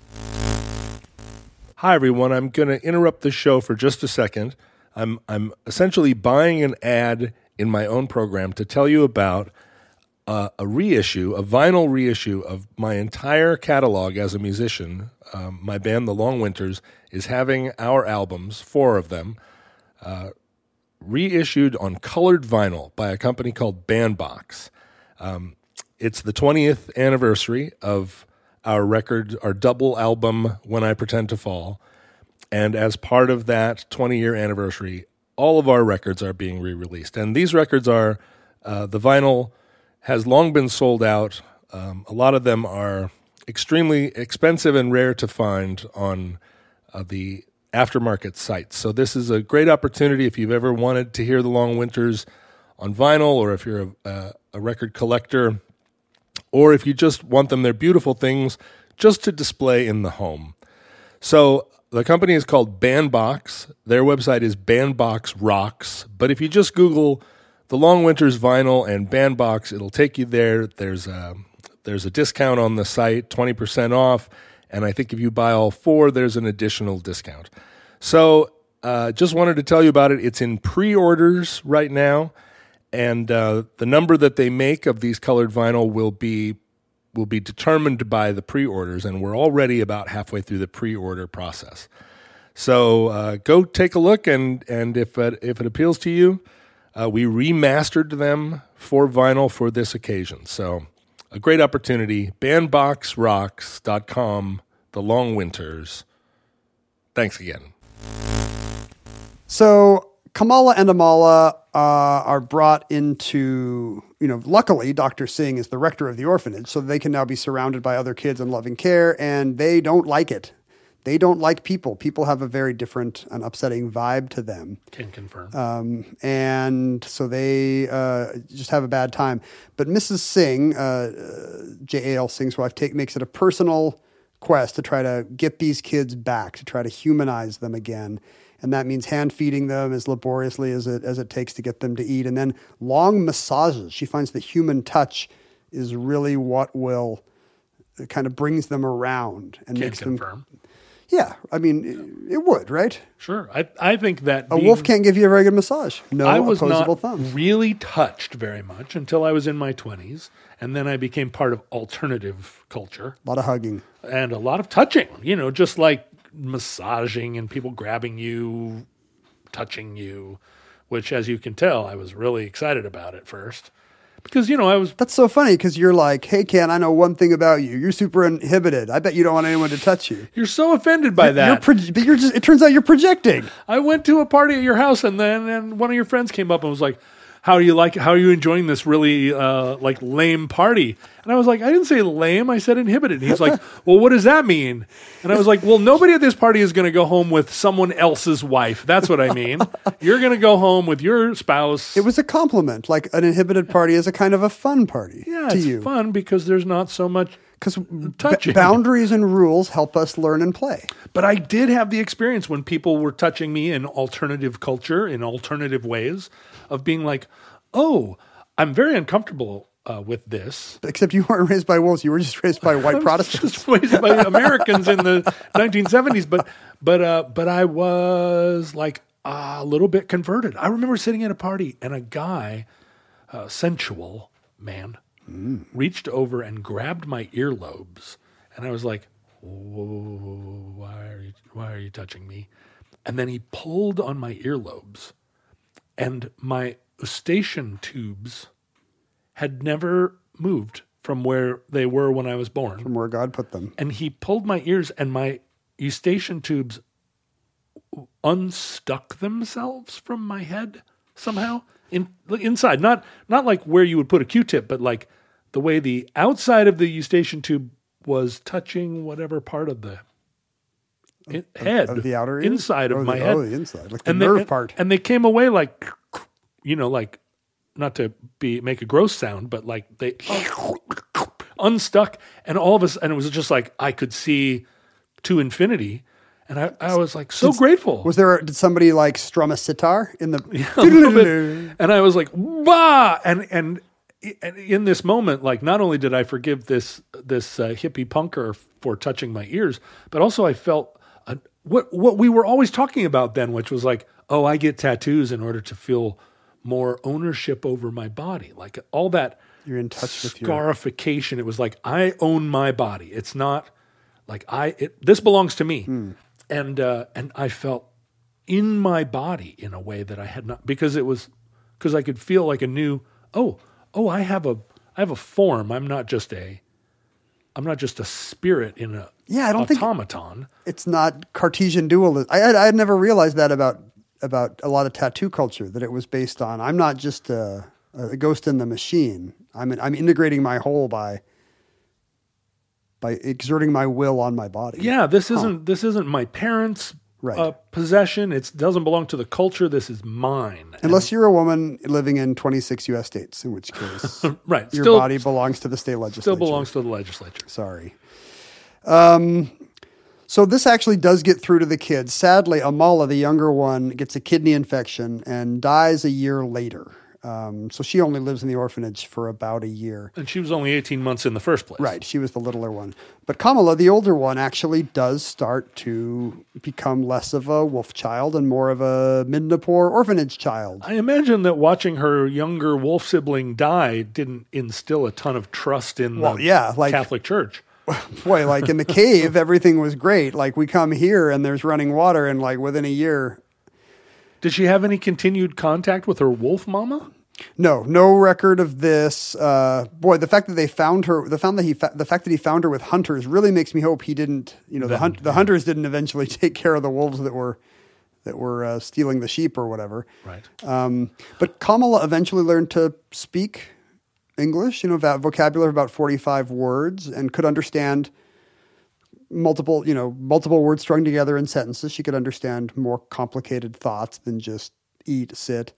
Hi, everyone. I'm going to interrupt the show for just a second. I'm I'm essentially buying an ad in my own program to tell you about uh, a reissue, a vinyl reissue of my entire catalog as a musician. Um, my band, The Long Winters, is having our albums, four of them, uh, reissued on colored vinyl by a company called Bandbox. Um, it's the twentieth anniversary of our record, our double album, When I Pretend to Fall. And as part of that twenty-year anniversary, all of our records are being re-released. And these records are, uh, the vinyl has long been sold out. Um, a lot of them are extremely expensive and rare to find on uh, the aftermarket sites. So this is a great opportunity if you've ever wanted to hear the Long Winters on vinyl, or if you're a, a, a record collector, or if you just want them. They're beautiful things just to display in the home. So the company is called Bandbox. Their website is Bandbox Rocks. But if you just Google the Long Winters vinyl and Bandbox, it'll take you there. There's a, there's a discount on the site, twenty percent off. And I think if you buy all four, there's an additional discount. So uh, just wanted to tell you about it. It's in pre-orders right now. And uh, the number that they make of these colored vinyl will be will be determined by the pre-orders, and we're already about halfway through the pre-order process. So uh, go take a look, and and if it, if it appeals to you, uh, we remastered them for vinyl for this occasion. So a great opportunity. bandbox rocks dot com, The Long Winters. Thanks again. So Kamala and Amala uh, are brought into, you know, luckily Doctor Singh is the rector of the orphanage, so they can now be surrounded by other kids and loving care, and they don't like it. They don't like people. People have a very different and upsetting vibe to them. Can confirm. Um, and so they uh, just have a bad time. But Missus Singh, uh, J A L Singh's wife, take, makes it a personal quest to try to get these kids back, to try to humanize them again. And that means hand feeding them as laboriously as it as it takes to get them to eat. And then long massages. She finds that human touch is really what will it kind of brings them around and Can makes confirm. them. Yeah, I mean, it, it would, right? Sure. I, I think that A being, wolf can't give you a very good massage. No I was opposable not thumbs. really touched very much until I was in my twenties, and then I became part of alternative culture A lot of hugging. and a lot of touching, you know, just like massaging and people grabbing you, touching you, which, as you can tell, I was really excited about at first. Because, you know, I was... That's so funny because you're like, hey, Ken, I know one thing about you. You're super inhibited. I bet you don't want anyone to touch you. You're so offended by that. You're pro- but you're just, it turns out you're projecting. I went to a party at your house, and then and one of your friends came up and was like, how do you like how are you enjoying this really uh, like lame party? And I was like, I didn't say lame, I said inhibited. And he's like, well, what does that mean? And I was like, well, nobody at this party is going to go home with someone else's wife. That's what I mean. You're going to go home with your spouse. It was a compliment. Like an inhibited party is a kind of a fun party yeah, to it's you. fun because there's not so much Because touching. b- boundaries and rules help us learn and play. But I did have the experience when people were touching me in alternative culture, in alternative ways, of being like, oh, I'm very uncomfortable uh, with this. Except you weren't raised by wolves. You were just raised by white I was Protestants. just raised by Americans in the nineteen seventies. But but uh, but I was like a little bit converted. I remember sitting at a party and a guy, a sensual man, mm. reached over and grabbed my earlobes. And I was like, whoa, why are you, why are you touching me? And then he pulled on my earlobes. And my eustachian tubes had never moved from where they were when I was born. From where God put them. And he pulled my ears, and my eustachian tubes unstuck themselves from my head somehow in inside. Not not like where you would put a Q-tip, but like the way the outside of the eustachian tube was touching whatever part of the in, of, head, of the outer ear? inside of oh, my the, head. Oh, the inside, like the and nerve they, part. And they came away like, you know, like not to be make a gross sound, but like they unstuck, and all of us, and it was just like I could see to infinity, and I, I was like so did, grateful. Was there? Did somebody like strum a sitar in the? Yeah, a little bit. And I was like, bah! And and and in this moment, like not only did I forgive this this uh, hippie punker for touching my ears, but also I felt a, what what we were always talking about then, which was like, oh, I get tattoos in order to feel more ownership over my body, like all that. You're in touch with your scarification. It was like I own my body. It's not like I. It, this belongs to me, hmm. and uh, and I felt in my body in a way that I had not, because it was because I could feel like a new. Oh, oh, I have a I have a form. I'm not just a I'm not just a spirit in a Yeah, I don't think- automaton. It's not Cartesian dualism. I had, I had never realized that about about a lot of tattoo culture, that it was based on, I'm not just a, a ghost in the machine. I'm I'm integrating my whole by by exerting my will on my body. Yeah, this isn't this isn't my parents' Right. uh, possession. It doesn't belong to the culture. This is mine. Unless you're a woman living in twenty-six U S states, in which case Right, your still- body belongs to the state legislature. Still belongs to the legislature. Sorry. Um, so this actually does get through to the kids. Sadly, Amala, the younger one, gets a kidney infection and dies a year later. Um, so she only lives in the orphanage for about a year. And she was only eighteen months in the first place. Right, she was the littler one. But Kamala, the older one, actually does start to become less of a wolf child and more of a Midnapore orphanage child. I imagine that watching her younger wolf sibling die didn't instill a ton of trust in Well, the yeah, like- Catholic Church. Boy, like in the cave, everything was great. Like we come here and there's running water, and like within a year, Did she have any continued contact with her wolf mama? no, no record of this. Uh, boy, the fact that they found her, the found that he, fa- the fact that he found her with hunters, really makes me hope he didn't. You know, the hunt, the hunters didn't eventually take care of the wolves that were that were uh, stealing the sheep or whatever. Right. Um, but Kamala eventually learned to speak English, you know, va- vocabulary of about forty-five words, and could understand multiple, you know, multiple words strung together in sentences. She could understand more complicated thoughts than just eat, sit.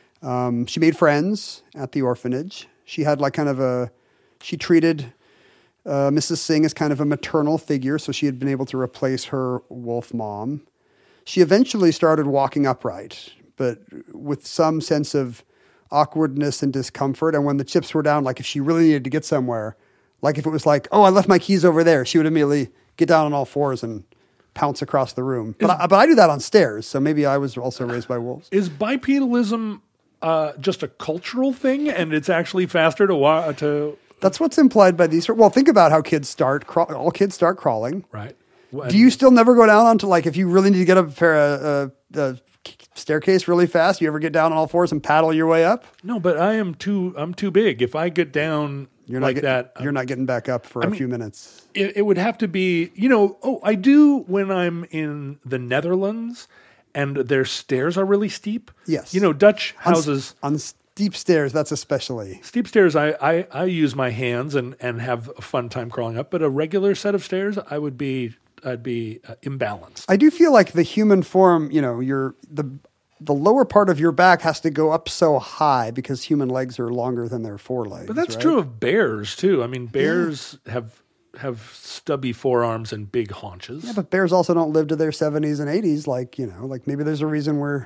Um, she made friends at the orphanage. She had like kind of a, she treated uh, Missus Singh as kind of a maternal figure, so she had been able to replace her wolf mom. She eventually started walking upright, but with some sense of awkwardness and discomfort. And when the chips were down, like if she really needed to get somewhere, like if it was like, oh, I left my keys over there, she would immediately get down on all fours and pounce across the room. But I, but I do that on stairs, so maybe I was also raised by wolves. Is bipedalism uh, just a cultural thing, and it's actually faster to wa- to That's what's implied by these. Well, think about how kids start. Craw- all kids start crawling. right? Do you still never go down onto, like, if you really need to get up a, pair of, uh, a staircase really fast, you ever get down on all fours and paddle your way up? No, but I am too. I'm too big. If I get down You're like not get, that, You're not getting back up for a mean- few minutes. it, it would have to be. You know, oh, I do when I'm in the Netherlands, and their stairs are really steep. Yes. You know, Dutch On s- houses. on, steep stairs, that's especially. Steep stairs, I, I, I use my hands and, and have a fun time crawling up. But a regular set of stairs, I would be I'd be uh, imbalanced. I do feel like the human form, you know, your the the lower part of your back has to go up so high because human legs are longer than their forelegs. But that's right? true of bears too. I mean, bears have have stubby forearms and big haunches. Yeah, but bears also don't live to their seventies and eighties. Like, you know, like maybe there's a reason we're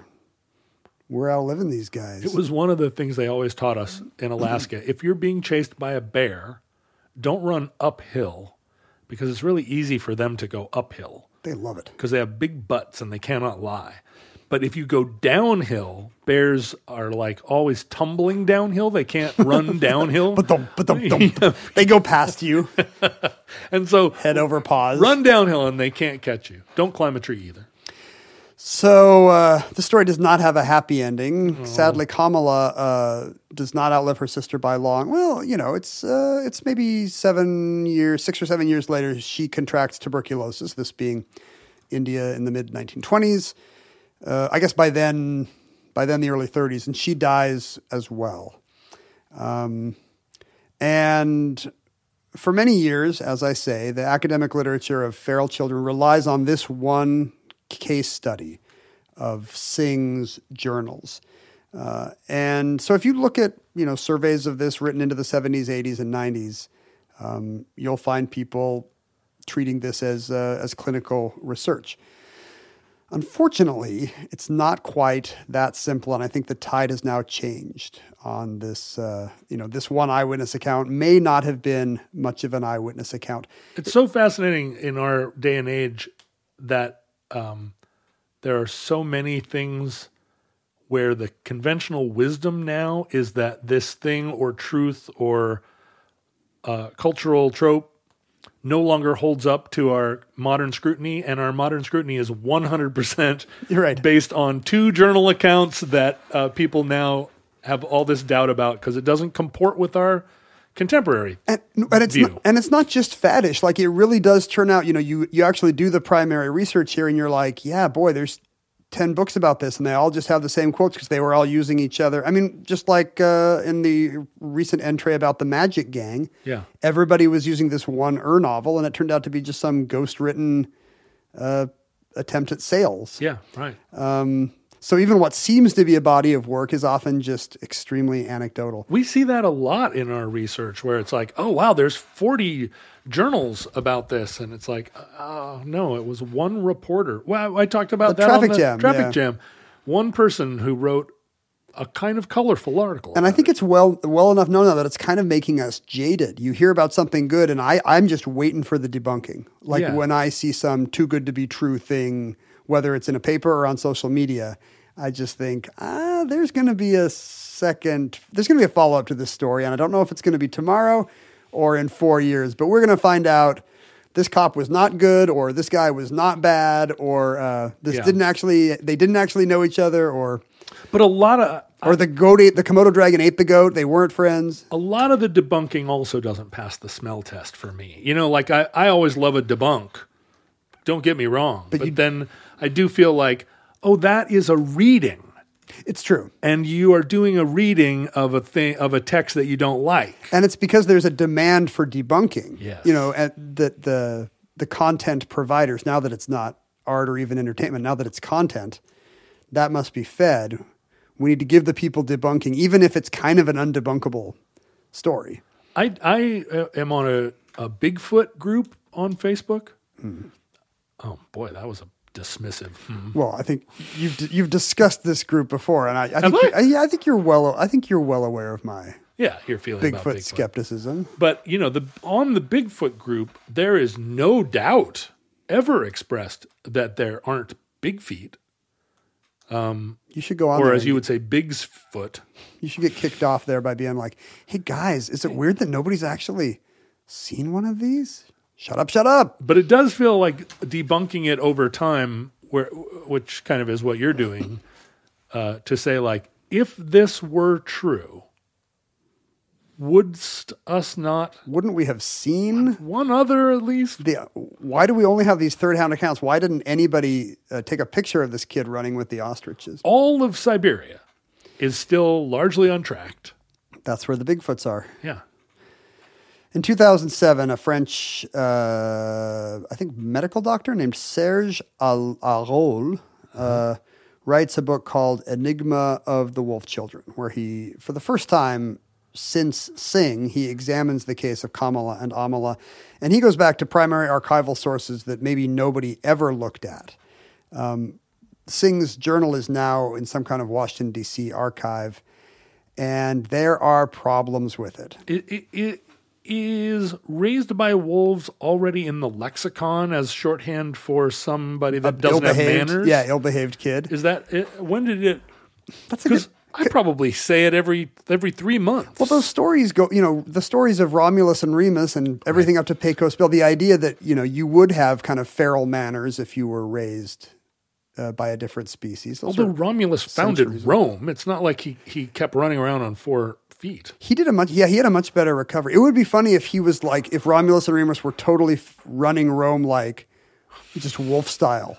we're outliving these guys. It was one of the things they always taught us in Alaska. If you're being chased by a bear, don't run uphill because it's really easy for them to go uphill They love it. because they have big butts and they cannot lie. But if you go downhill, bears are like always tumbling downhill. They can't run downhill. But the but the they go past you, And so head over paws. run downhill and they can't catch you. Don't climb a tree either. So uh, the story does not have a happy ending. Sadly, Kamala uh, does not outlive her sister by long. Well, you know, it's uh, it's maybe seven years, six or seven years later, she contracts tuberculosis. This being India in the mid nineteen twenties. Uh, I guess by then, by then the early thirties, and she dies as well. Um, and for many years, as I say, the academic literature of feral children relies on this one case study of Singh's journals. Uh, and so if you look at, you know, surveys of this written into the seventies, eighties, and nineties, um, you'll find people treating this as uh, as clinical research. Unfortunately, it's not quite that simple, and I think the tide has now changed on this. Uh, you know, this one eyewitness account may not have been much of an eyewitness account. It's so fascinating in our day and age that um, there are so many things where the conventional wisdom now is that this thing or truth or uh, cultural trope no longer holds up to our modern scrutiny, and our modern scrutiny is one hundred percent You're right. based on two journal accounts that uh, people now have all this doubt about because it doesn't comport with our contemporary And, and it's view. not, and it's not just faddish. Like it really does turn out. You know, you you actually do the primary research here, and you're like, yeah, boy, there's ten books about this, and they all just have the same quotes because they were all using each other. I mean, just like uh, in the recent entry about the Magic Gang, Yeah. everybody was using this one Ur novel, and it turned out to be just some ghost-written uh, attempt at sales. Yeah, right. Um, so even what seems to be a body of work is often just extremely anecdotal. We see that a lot in our research where it's like, oh, wow, there's forty journals about this. And it's like, oh, no, it was one reporter. Well, I talked about The that Traffic on the Jam, Traffic yeah. Jam. One person who wrote a kind of colorful article. And I about think it. it's well well enough known now that it's kind of making us jaded. You hear about something good, and I, I'm just waiting for the debunking. Like Yeah. when I see some too good to be true thing, whether it's in a paper or on social media, I just think, ah, there's going to be a second, there's going to be a follow-up to this story, and I don't know if it's going to be tomorrow or in four years, but we're going to find out this cop was not good, or this guy was not bad, or uh, this Yeah. didn't actually, they didn't actually know each other, or But a lot of or the goat ate, the Komodo dragon ate the goat, they weren't friends. a lot of the debunking also doesn't pass the smell test for me. You know, like I, I always love a debunk. Don't get me wrong. But, you- then I do feel like, oh, that is a reading. It's true. And you are doing a reading of a thing of a text that you don't like. And it's because there's a demand for debunking. Yes. You know, at the the the content providers, now that it's not art or even entertainment, now that it's content, that must be fed. We need to give the people debunking, even if it's kind of an undebunkable story. I I uh, am on a, a Bigfoot group on Facebook. Oh boy, that was a dismissive. Hmm. Well, I think you've you've discussed this group before, and I, I think I? you're- yeah, I think you're well I think you're well aware of my Yeah, you're feeling about Bigfoot Bigfoot. skepticism. But you know, the on the Bigfoot group, there is no doubt ever expressed that there aren't big feet, You should go on or there as and you would say, Big's foot. You should get kicked off there by being like, hey, guys, is it weird that nobody's actually seen one of these? Shut up, shut up. But it does feel like debunking it over time, where which kind of is what you're doing, uh, to say like, if this were true, would st- us not Wouldn't we have seen one other at least? the, why do we only have these third hand accounts? Why didn't anybody uh, take a picture of this kid running with the ostriches? All of Siberia is still largely untracked. That's where the Bigfoots are. Yeah. In two thousand seven, a French, uh, I think, medical doctor named Serge Al- Arol uh, writes a book called Enigma of the Wolf Children, where he, for the first time since Singh, he examines the case of Kamala and Amala, and he goes back to primary archival sources that maybe nobody ever looked at. Um, Singh's journal is now in some kind of Washington, D C archive, and there are problems with it. It, it, it is raised by wolves already in the lexicon as shorthand for somebody that doesn't have Ill-behaved- manners. Yeah, ill-behaved kid. Is that it? When did it? That's a Because good. I probably say it every every three months. Well, those stories go, you know, the stories of Romulus and Remus and everything up to Pecos Bill, the idea that, you know, you would have kind of feral manners if you were raised uh, by a different species. Those Although are- Romulus founded centuries. Rome, it's not like he, he kept running around on four feet. he did a much, yeah, he had a much better recovery. It would be funny if he was like, if Romulus and Remus were totally f- running Rome like just wolf style.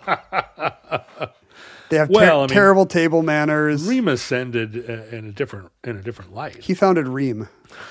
They have ter- Well, I mean- terrible table manners. Remus ended uh, in a different in a different light He founded Rheims.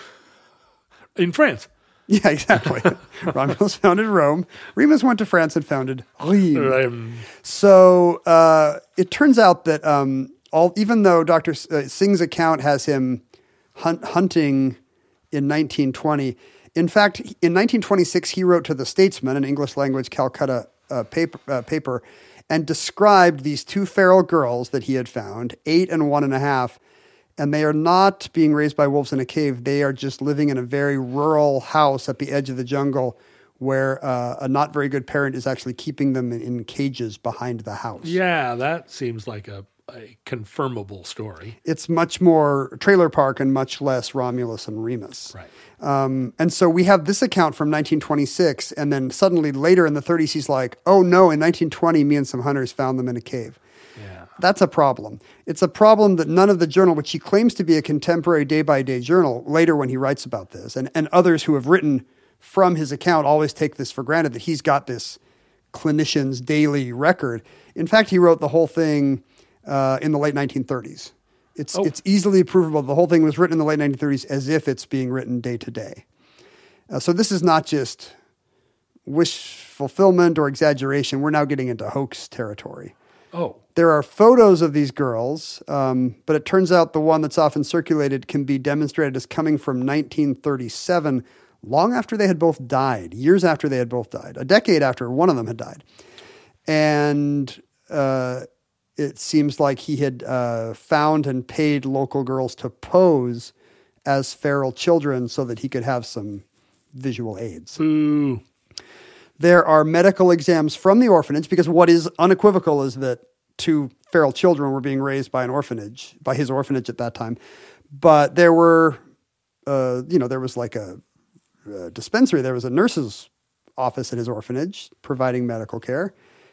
in France. Yeah, exactly. Romulus founded Rome. Remus went to France and founded Rheims. Um, So uh, it turns out that um, all, even though Doctor S- uh, Singh's account has him hunt, hunting in nineteen twenty, in fact, in nineteen twenty-six, he wrote to the Statesman, an English language Calcutta uh, paper, uh, paper, and described these two feral girls that he had found, eight and one and a half, and they are not being raised by wolves in a cave. They are just living in a very rural house at the edge of the jungle where uh, a not very good parent is actually keeping them in, in cages behind the house. yeah, that seems like a, a confirmable story. It's much more trailer park and much less Romulus and Remus. Right. Um, and so we have this account from nineteen twenty-six, and then suddenly later in the thirties, he's like, oh no, in nineteen twenty, me and some hunters found them in a cave. Yeah. that's a problem. It's a problem that none of the journal, which he claims to be a contemporary day-by-day journal, later when he writes about this, and, and others who have written from his account always take this for granted, that he's got this clinician's daily record. In fact, he wrote the whole thing uh, in the late nineteen thirties. It's Oh. it's easily provable. The whole thing was written in the late nineteen thirties as if it's being written day to day. Uh, so this is not just wish fulfillment or exaggeration. We're now getting into hoax territory. Oh, There are photos of these girls, um, but it turns out the one that's often circulated can be demonstrated as coming from nineteen thirty-seven, long after they had both died, years after they had both died, a decade after one of them had died. And uh, it seems like he had uh, found and paid local girls to pose as feral children so that he could have some visual aids. boo. There are medical exams from the orphanage, because what is unequivocal is that two feral children were being raised by an orphanage, by his orphanage at that time. But there were, uh, you know, there was like a, a dispensary. There was a nurse's office at his orphanage providing medical care.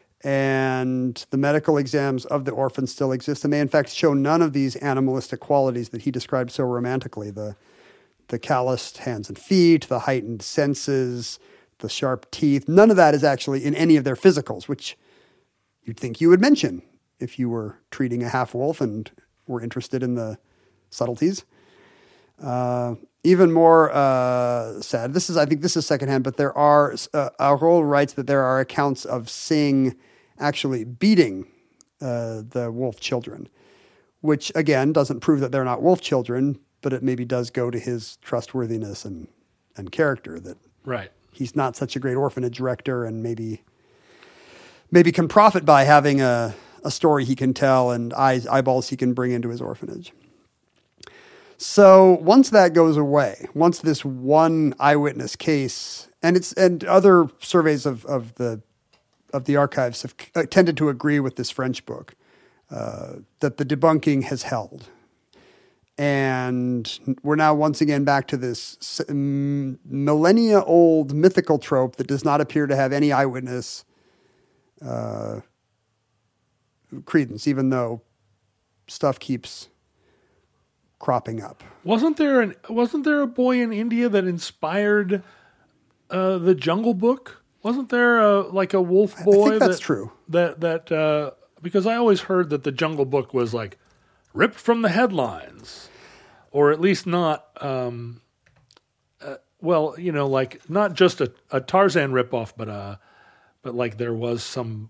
And the medical exams of the orphans still exist. And they, in fact, show none of these animalistic qualities that he described so romantically. The, the calloused hands and feet, the heightened senses, the sharp teeth. None of that is actually in any of their physicals, which you'd think you would mention if you were treating a half-wolf and were interested in the subtleties. Uh, even more uh, sad, this is, I think this is secondhand, but there are, uh, Aurol writes that there are accounts of Singh actually beating uh, the wolf children, which again doesn't prove that they're not wolf children, but it maybe does go to his trustworthiness and, and character, that Right. he's not such a great orphanage director, and maybe maybe can profit by having a, a story he can tell and eyes, eyeballs he can bring into his orphanage. So once that goes away, once this one eyewitness case, and it's and other surveys of, of the of the archives have uh, tended to agree with this French book, uh, that the debunking has held. And we're now once again back to this um, millennia-old mythical trope that does not appear to have any eyewitness uh, credence, even though stuff keeps cropping up. Wasn't there an wasn't there a boy in India that inspired uh, the Jungle Book? Wasn't there a, like a wolf boy? I think that's that, true. That that uh, because I always heard that the Jungle Book was like ripped from the headlines, or at least not. Um, uh, well, you know, like not just a, a Tarzan ripoff, but uh, but like there was some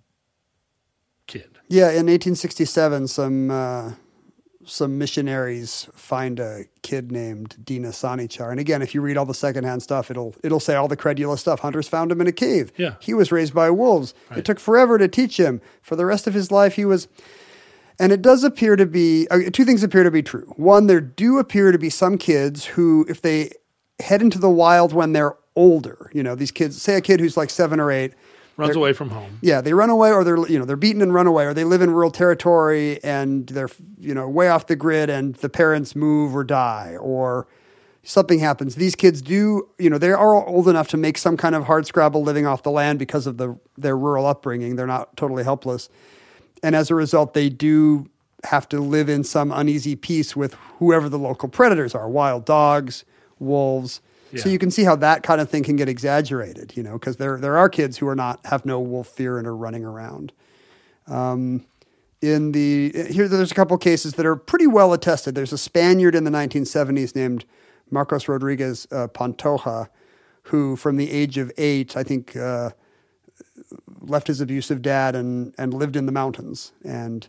kid. Yeah, in eighteen sixty-seven, some uh, some missionaries find a kid named Dina Sanichar. And again, if you read all the secondhand stuff, it'll it'll say all the credulous stuff. Hunters found him in a cave. Yeah. He was raised by wolves. Right. It took forever to teach him. For the rest of his life, he was... And it does appear to be... Uh, two things appear to be true. One, there do appear to be some kids who, if they head into the wild when they're older, you know, these kids, say a kid who's like seven or eight, Runs They're- away from home. yeah, they run away, or they're you know they're beaten and run away, or they live in rural territory and they're you know way off the grid, and the parents move or die, or something happens. These kids do you know they are old enough to make some kind of hardscrabble living off the land because of the their rural upbringing. They're not totally helpless, and as a result, they do have to live in some uneasy peace with whoever the local predators are: wild dogs, wolves. So Yeah. you can see how that kind of thing can get exaggerated, you know, because there there are kids who are not have no wolf fear and are running around. Um, in the here, there's a couple cases that are pretty well attested. There's a Spaniard in the nineteen seventies named Marcos Rodriguez uh, Pantoja, who, from the age of eight, I think, uh, left his abusive dad and and lived in the mountains. And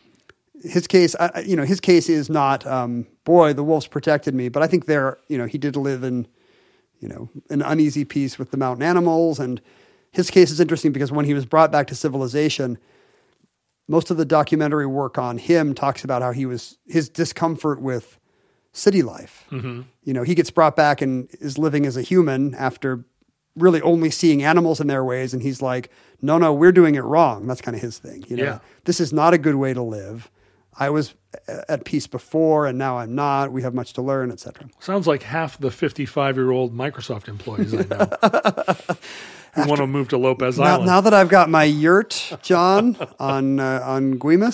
his case, I, you know, his case is not, um, boy, the wolves protected me, but I think there, you know, he did live in. you know, an uneasy peace with the mountain animals. And his case is interesting because when he was brought back to civilization, most of the documentary work on him talks about how he was, his discomfort with city life. Mm-hmm. You know, he gets brought back and is living as a human after really only seeing animals in their ways. And he's like, no, no, we're doing it wrong. That's kind of his thing. You know, Yeah. This is not a good way to live. I was at peace before, and now I'm not. We have much to learn, et cetera. Sounds like half the fifty-five-year-old Microsoft employees I know who want to move to Lopez Now, Island. now that I've got my yurt, John, on uh, on Guimas,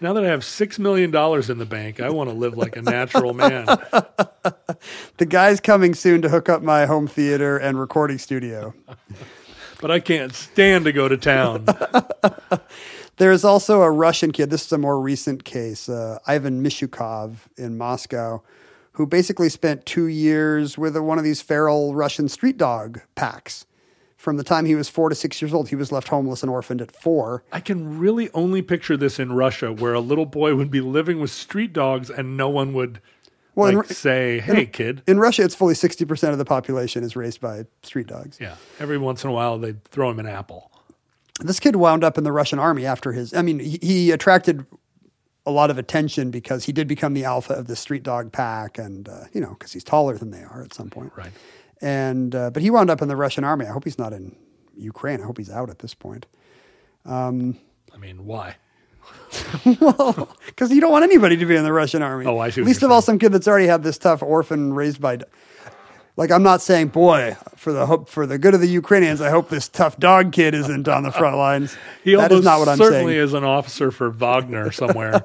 Now that I have six million dollars in the bank, I want to live like a natural man. The guy's coming soon to hook up my home theater and recording studio. But I can't stand to go to town. There's also a Russian kid. This is a more recent case, uh, Ivan Mishukov in Moscow, who basically spent two years with a, one of these feral Russian street dog packs. From the time he was four to six years old, he was left homeless and orphaned at four. I can really only picture this in Russia, where a little boy would be living with street dogs and no one would Well, like, in, say, hey, in, kid. In Russia, it's fully sixty percent of the population is raised by street dogs. Yeah. Every once in a while, they'd throw him an apple. This kid wound up in the Russian army after his, I mean, he, he attracted a lot of attention because he did become the alpha of the street dog pack and, uh, you know, because he's taller than they are at some point. Right. And, uh, but he wound up in the Russian army. I hope he's not in Ukraine. I hope he's out at this point. Um, I mean, why? well, because you don't want anybody to be in the Russian army. Oh, I see what Least you're of all, saying. some kid that's already had this tough orphan raised by, like, I'm not saying, boy, for the hope, for the good of the Ukrainians, I hope this tough dog kid isn't on the front lines. He that almost is not what I'm certainly saying. is an officer for Wagner somewhere.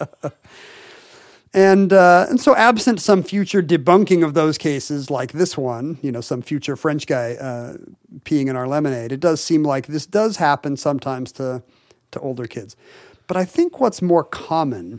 And uh, and so, absent some future debunking of those cases, like this one, you know, some future French guy uh, peeing in our lemonade, it does seem like this does happen sometimes to to older kids. But I think what's more common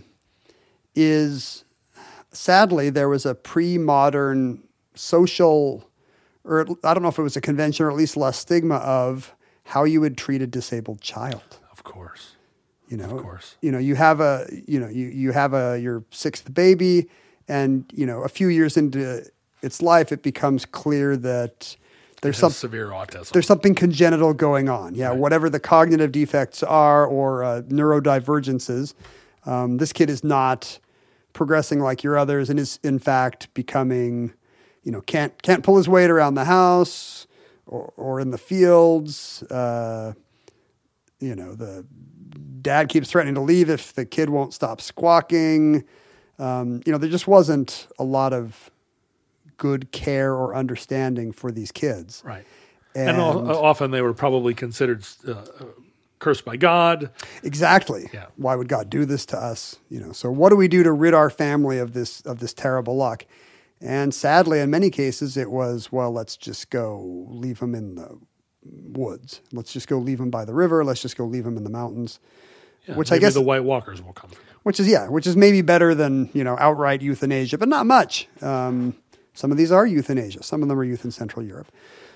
is, sadly, there was a pre-modern social, or I don't know if it was a convention or at least less stigma of how you would treat a disabled child. Of course. You know, Of course. you know, you have a, you know, you, you have a, your sixth baby and, you know, a few years into its life, it becomes clear that there's Has some, severe autism. there's something congenital going on. Yeah. Right. Whatever the cognitive defects are or uh, neurodivergences, um, this kid is not progressing like your others and is in fact becoming, you know, can't, can't pull his weight around the house or, or in the fields. Uh, you know, the, Dad keeps threatening to leave if the kid won't stop squawking. Um, you know, there just wasn't a lot of good care or understanding for these kids. Right. And, And, o- often they were probably considered uh, cursed by God. exactly. Yeah. Why would God do this to us? You know, so what do we do to rid our family of this of this terrible luck? And sadly, in many cases, it was, well, let's just go leave them in the woods. Let's just go leave them by the river. Let's just go leave them in the mountains. Yeah, Which I maybe guess- the White Walkers will come. Which is, yeah, which is maybe better than, you know, outright euthanasia, but not much. Um, some of these are euthanasia. Some of them are youth in Central Europe.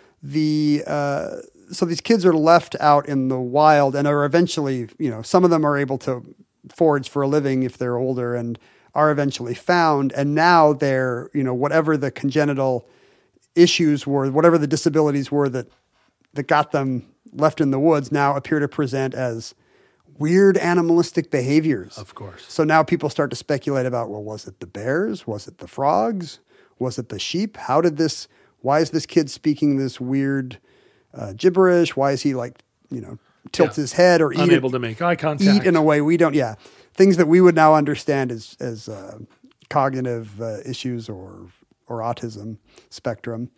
The uh, so these kids are left out in the wild and are eventually, you know, some of them are able to forage for a living if they're older and are eventually found. And now they're, you know, whatever the congenital issues were, whatever the disabilities were that that got them left in the woods now appear to present as weird animalistic behaviors. Of course. So now people start to speculate about, well, was it the bears? Was it the frogs? Was it the sheep? How did this, why is this kid speaking this weird uh, gibberish? Why is he like, you know, tilts Yeah. his head or eat, Unable to make eye contact. eat in a way we don't, yeah. Things that we would now understand as, as uh, cognitive uh, issues or, or autism spectrum.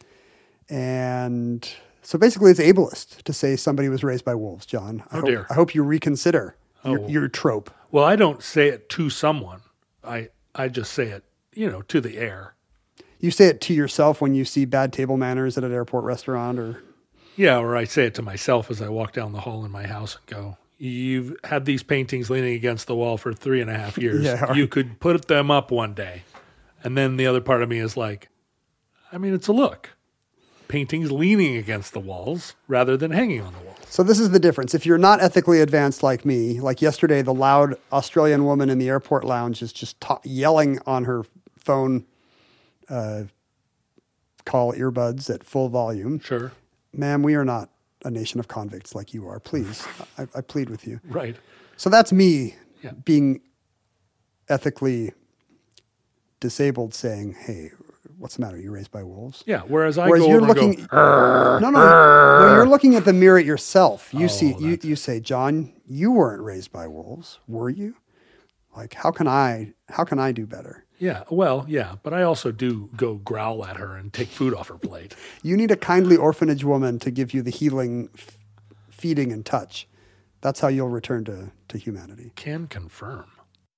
And so basically, it's ableist to say somebody was raised by wolves, John. I Oh, hope, dear. I hope you reconsider your, Oh. your trope. Well, I don't say it to someone. I I just say it, you know, to the air. You say it to yourself when you see bad table manners at an airport restaurant, or Yeah, or I say it to myself as I walk down the hall in my house and go, you've had these paintings leaning against the wall for three and a half years. Yeah. You could put them up one day. And then the other part of me is like, I mean, it's a look. Paintings leaning against the walls rather than hanging on the walls. so this is the difference. If you're not ethically advanced like me, like yesterday, the loud Australian woman in the airport lounge is just ta- yelling on her phone uh, call earbuds at full volume. Sure. Ma'am, we are not a nation of convicts like you are. Please, I, I plead with you. Right. So that's me Yeah. being ethically disabled, saying, "Hey, what's the matter? Are you raised by wolves?" Yeah. Whereas I Whereas go you're over looking, and go, no, no, no, you're looking at the mirror at yourself. You Oh, see, you that's- you say, "John, you weren't raised by wolves, were you?" Like, how can I? How can I do better? yeah, well, yeah. But I also do go growl at her and take food off her plate. You need a kindly orphanage woman to give you the healing, f- feeding, and touch. That's how you'll return to to humanity. Can confirm.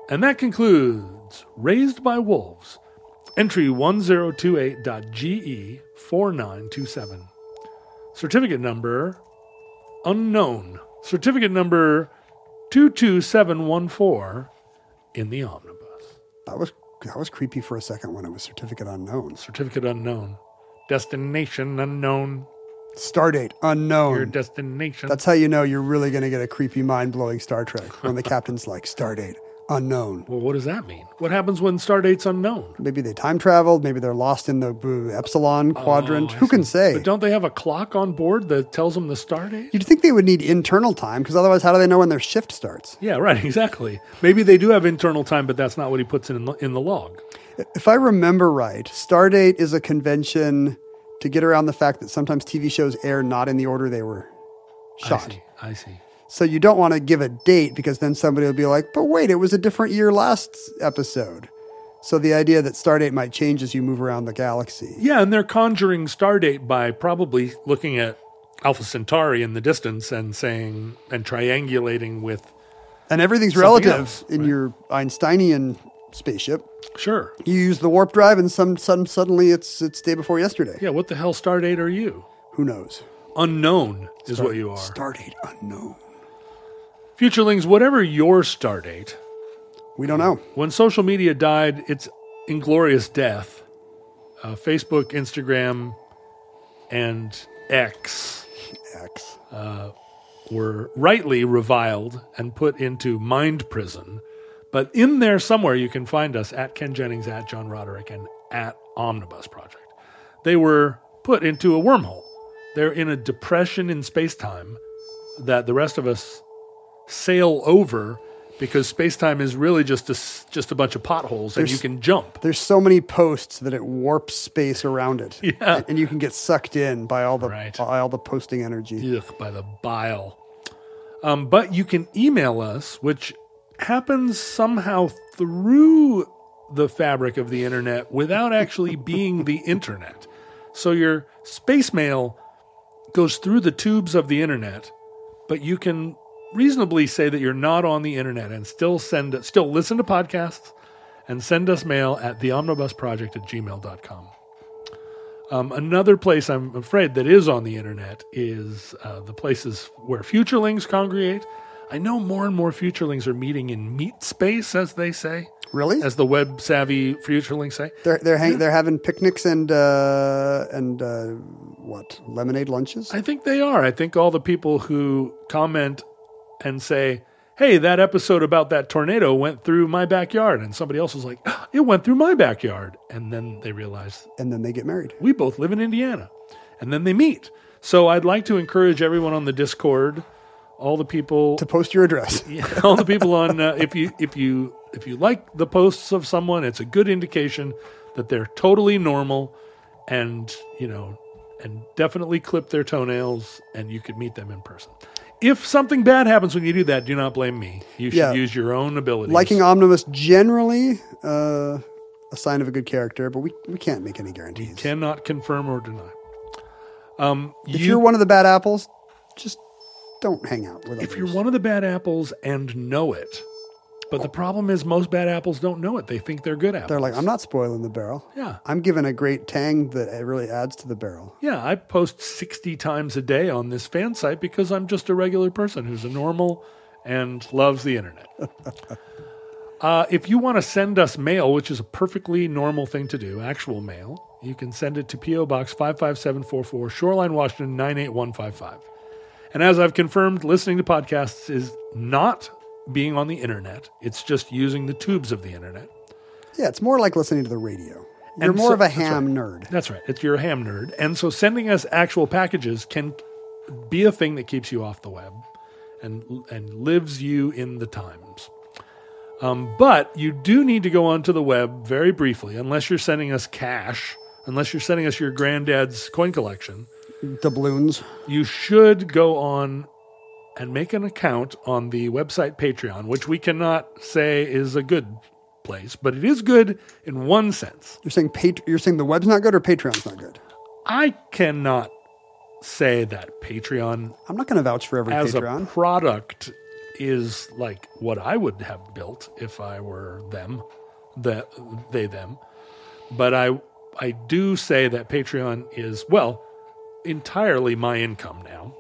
And that concludes Raised by Wolves, entry one zero two eight dot G E four nine two seven. Certificate number unknown. Certificate number two two seven one four in the omnibus. That was that was creepy for a second when it was certificate unknown. Certificate unknown. Destination unknown. Stardate unknown. Your destination. That's how you know you're really going to get a creepy, mind-blowing Star Trek when the captain's like, Stardate unknown. Well, what does that mean? What happens when Stardate's unknown? Maybe they time traveled. Maybe they're lost in the uh, Epsilon quadrant. Oh, I Who can see. say? But don't they have a clock on board that tells them the stardate? You'd think they would need internal time, because otherwise how do they know when their shift starts? Yeah, right, exactly. Maybe they do have internal time, but that's not what he puts in the, in the log. If I remember right, Stardate is a convention to get around the fact that sometimes T V shows air not in the order they were shot. I see, I see. So you don't want to give a date, because then somebody will be like, but wait, it was a different year last episode. So the idea that Stardate might change as you move around the galaxy. Yeah, and they're conjuring Stardate by probably looking at Alpha Centauri in the distance and saying, and triangulating with, And everything's Something relative else, in right. your Einsteinian spaceship. sure. You use the warp drive and some, some suddenly it's it's day before yesterday. Yeah, what the hell Stardate are you? Who knows? Unknown is what you are. Stardate unknown. Futurelings, whatever your Stardate, We don't know. when social media died its inglorious death, uh, Facebook, Instagram, and X X. were rightly reviled and put into mind prison. But in there somewhere, you can find us at Ken Jennings, at John Roderick, and at Omnibus Project. They were put into a wormhole. They're in a depression in space-time that the rest of us sail over, because space-time is really just a, s- just a bunch of potholes and There's- you can jump. There's so many posts that it warps space around it. Yeah. And you can get sucked in by all the Right. by all the posting energy. Ugh, by the bile. Um, but you can email us, which happens somehow through the fabric of the internet without actually being the internet. So your space mail goes through the tubes of the internet, but you can reasonably say that you're not on the internet and still send still listen to podcasts and send us mail at the omnibus project at gmail dot com. Um, another place I'm afraid that is on the internet is uh, the places where futurelings congregate. I know more and more futurelings are meeting in meat space, as they say, Really? as the web savvy futurelings say. They're they're hang, they're having picnics and uh, and uh, what lemonade lunches. I think they are. I think all the people who comment and say, hey, that episode about that tornado went through my backyard, and somebody else was like, "Ah, it went through my backyard. And then they realize And then they get married. we both live in Indiana. And then they meet. So I'd like to encourage everyone on the Discord, all the people, To post your address. yeah, all the people on, uh, if you if you if you like the posts of someone, it's a good indication that they're totally normal, and you know, and definitely clip their toenails, and you could meet them in person. If something bad happens when you do that, do not blame me. You should Yeah. use your own abilities. Liking Omnibus generally uh, a sign of a good character, but we, we can't make any guarantees. cannot confirm or deny. Um, If you, you're one of the bad apples, just don't hang out with if others. you're one of the bad apples and know it, but the problem is most bad apples don't know it. They think they're good apples. They're like, I'm not spoiling the barrel. Yeah. I'm giving a great tang that it really adds to the barrel. Yeah, I post sixty times a day on this fan site because I'm just a regular person who's a normal and loves the internet. uh, if you want to send us mail, which is a perfectly normal thing to do, actual mail, you can send it to P O Box five five seven four four, Shoreline, Washington, nine eight one five five. And as I've confirmed, listening to podcasts is not being on the internet. It's just using the tubes of the internet. Yeah, it's more like listening to the radio. You're And more so- of a that's ham right. nerd. That's right. It's you're a ham nerd. And so sending us actual packages can be a thing that keeps you off the web and and lives you in the times. Um, but you do need to go onto the web very briefly, unless you're sending us cash, unless you're sending us your granddad's coin collection. Doubloons. You should go on and make an account on the website Patreon, which we cannot say is a good place, but it is good in one sense. You're saying pat- you're saying the web's not good or Patreon's not good? I cannot say that Patreon I'm not going to vouch for every as Patreon. a product is like what I would have built if I were them, the, they, them. But I, I do say that Patreon is, well, entirely my income now.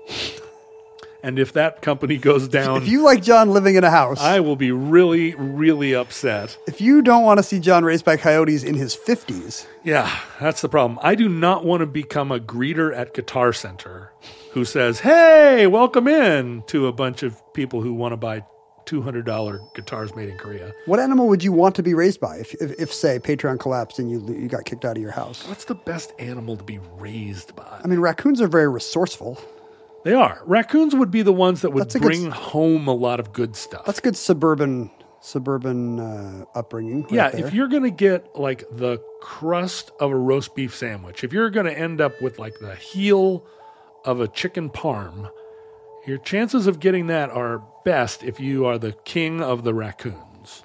And if that company goes down, If you like John living in a house, I will be really, really upset. if you don't want to see John raised by coyotes in his fifties, Yeah, that's the problem. I do not want to become a greeter at Guitar Center who says, hey, welcome in to a bunch of people who want to buy two hundred dollars guitars made in Korea. what animal would you want to be raised by if, if, if say, Patreon collapsed and you you got kicked out of your house? What's the best animal to be raised by? I mean, raccoons are very resourceful. They are. Raccoons would be the ones that would That's a good bring s- home a lot of good stuff. That's good suburban suburban uh, upbringing. right yeah, there. if you're going to get like the crust of a roast beef sandwich, if you're going to end up with like the heel of a chicken parm, your chances of getting that are best if you are the king of the raccoons.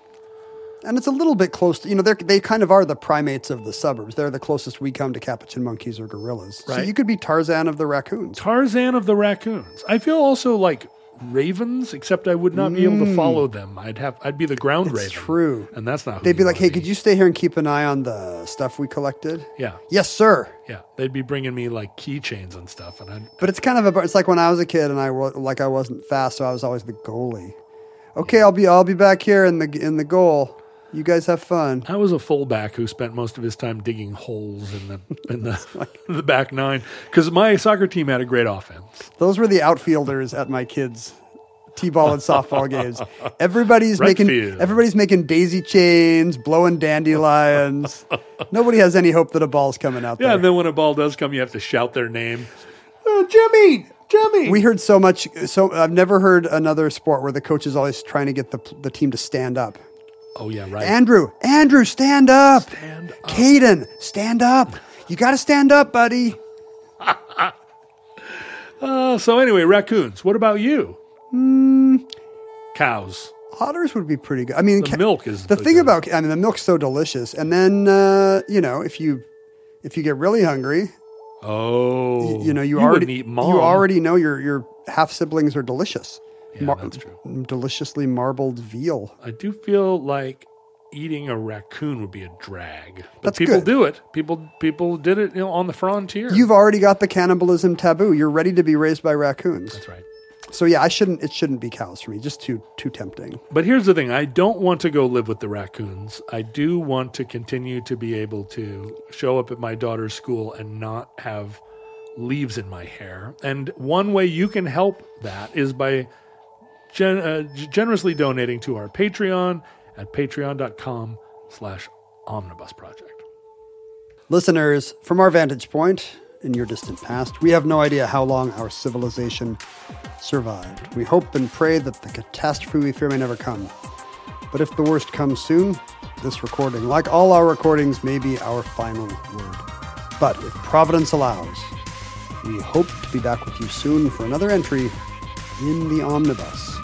And it's a little bit close to, you know, they they kind of are the primates of the suburbs. They're the closest we come to capuchin monkeys or gorillas. So Right. you could be Tarzan of the raccoons. Tarzan of the raccoons. I feel also like ravens, except I would not be able to follow them. I'd have, I'd be the ground It's raven. true. And that's not who They'd be you like, wanna hey, could you stay here and keep an eye on the stuff we collected? Yeah, Yes, sir. yeah. They'd be bringing me like keychains and stuff, and I'd, But it's kind of a, it's like when I was a kid and I wa- like I wasn't fast, so I was always the goalie. Okay, I'll be I'll be back here in the in the goal. You guys have fun. I was a fullback who spent most of his time digging holes in the in the, the back nine because my soccer team had a great offense. Those were the outfielders at my kids' t-ball and softball games. Everybody's Right making field. everybody's making daisy chains, blowing dandelions. Nobody has any hope that a ball's coming out Yeah, there. and then when a ball does come, you have to shout their name. Oh, Jimmy, Jimmy. We heard so much. So I've never heard another sport where the coach is always trying to get the the team to stand up. oh yeah, right. Andrew, Andrew, stand up. Stand up. Caden, stand up. You got to stand up, buddy. Uh, so anyway, raccoons. What about you? Cows. Otters would be pretty good. I mean, The ca- milk is the the thing good- about. I mean, the milk's so delicious. And then uh, you know, if you if you get really hungry, Oh, you know, you, wouldn't already eat mom. you already know your your half siblings are delicious. Yeah, that's true. Deliciously marbled veal. I do feel like eating a raccoon would be a drag, but That's people good. do it. People people did it, you know, on the frontier. You've already got the cannibalism taboo. You're ready to be raised by raccoons. That's right. So yeah, I shouldn't. It shouldn't be cows for me. Just too too tempting. But here's the thing: I don't want to go live with the raccoons. I do want to continue to be able to show up at my daughter's school and not have leaves in my hair. And one way you can help that is by gen- uh, generously donating to our Patreon at patreon.com slash omnibus project. Listeners, from our vantage point in your distant past, we have no idea how long our civilization survived. We hope and pray that the catastrophe we fear may never come. But if the worst comes soon, this recording, like all our recordings, may be our final word. But if Providence allows, we hope to be back with you soon for another entry in the Omnibus.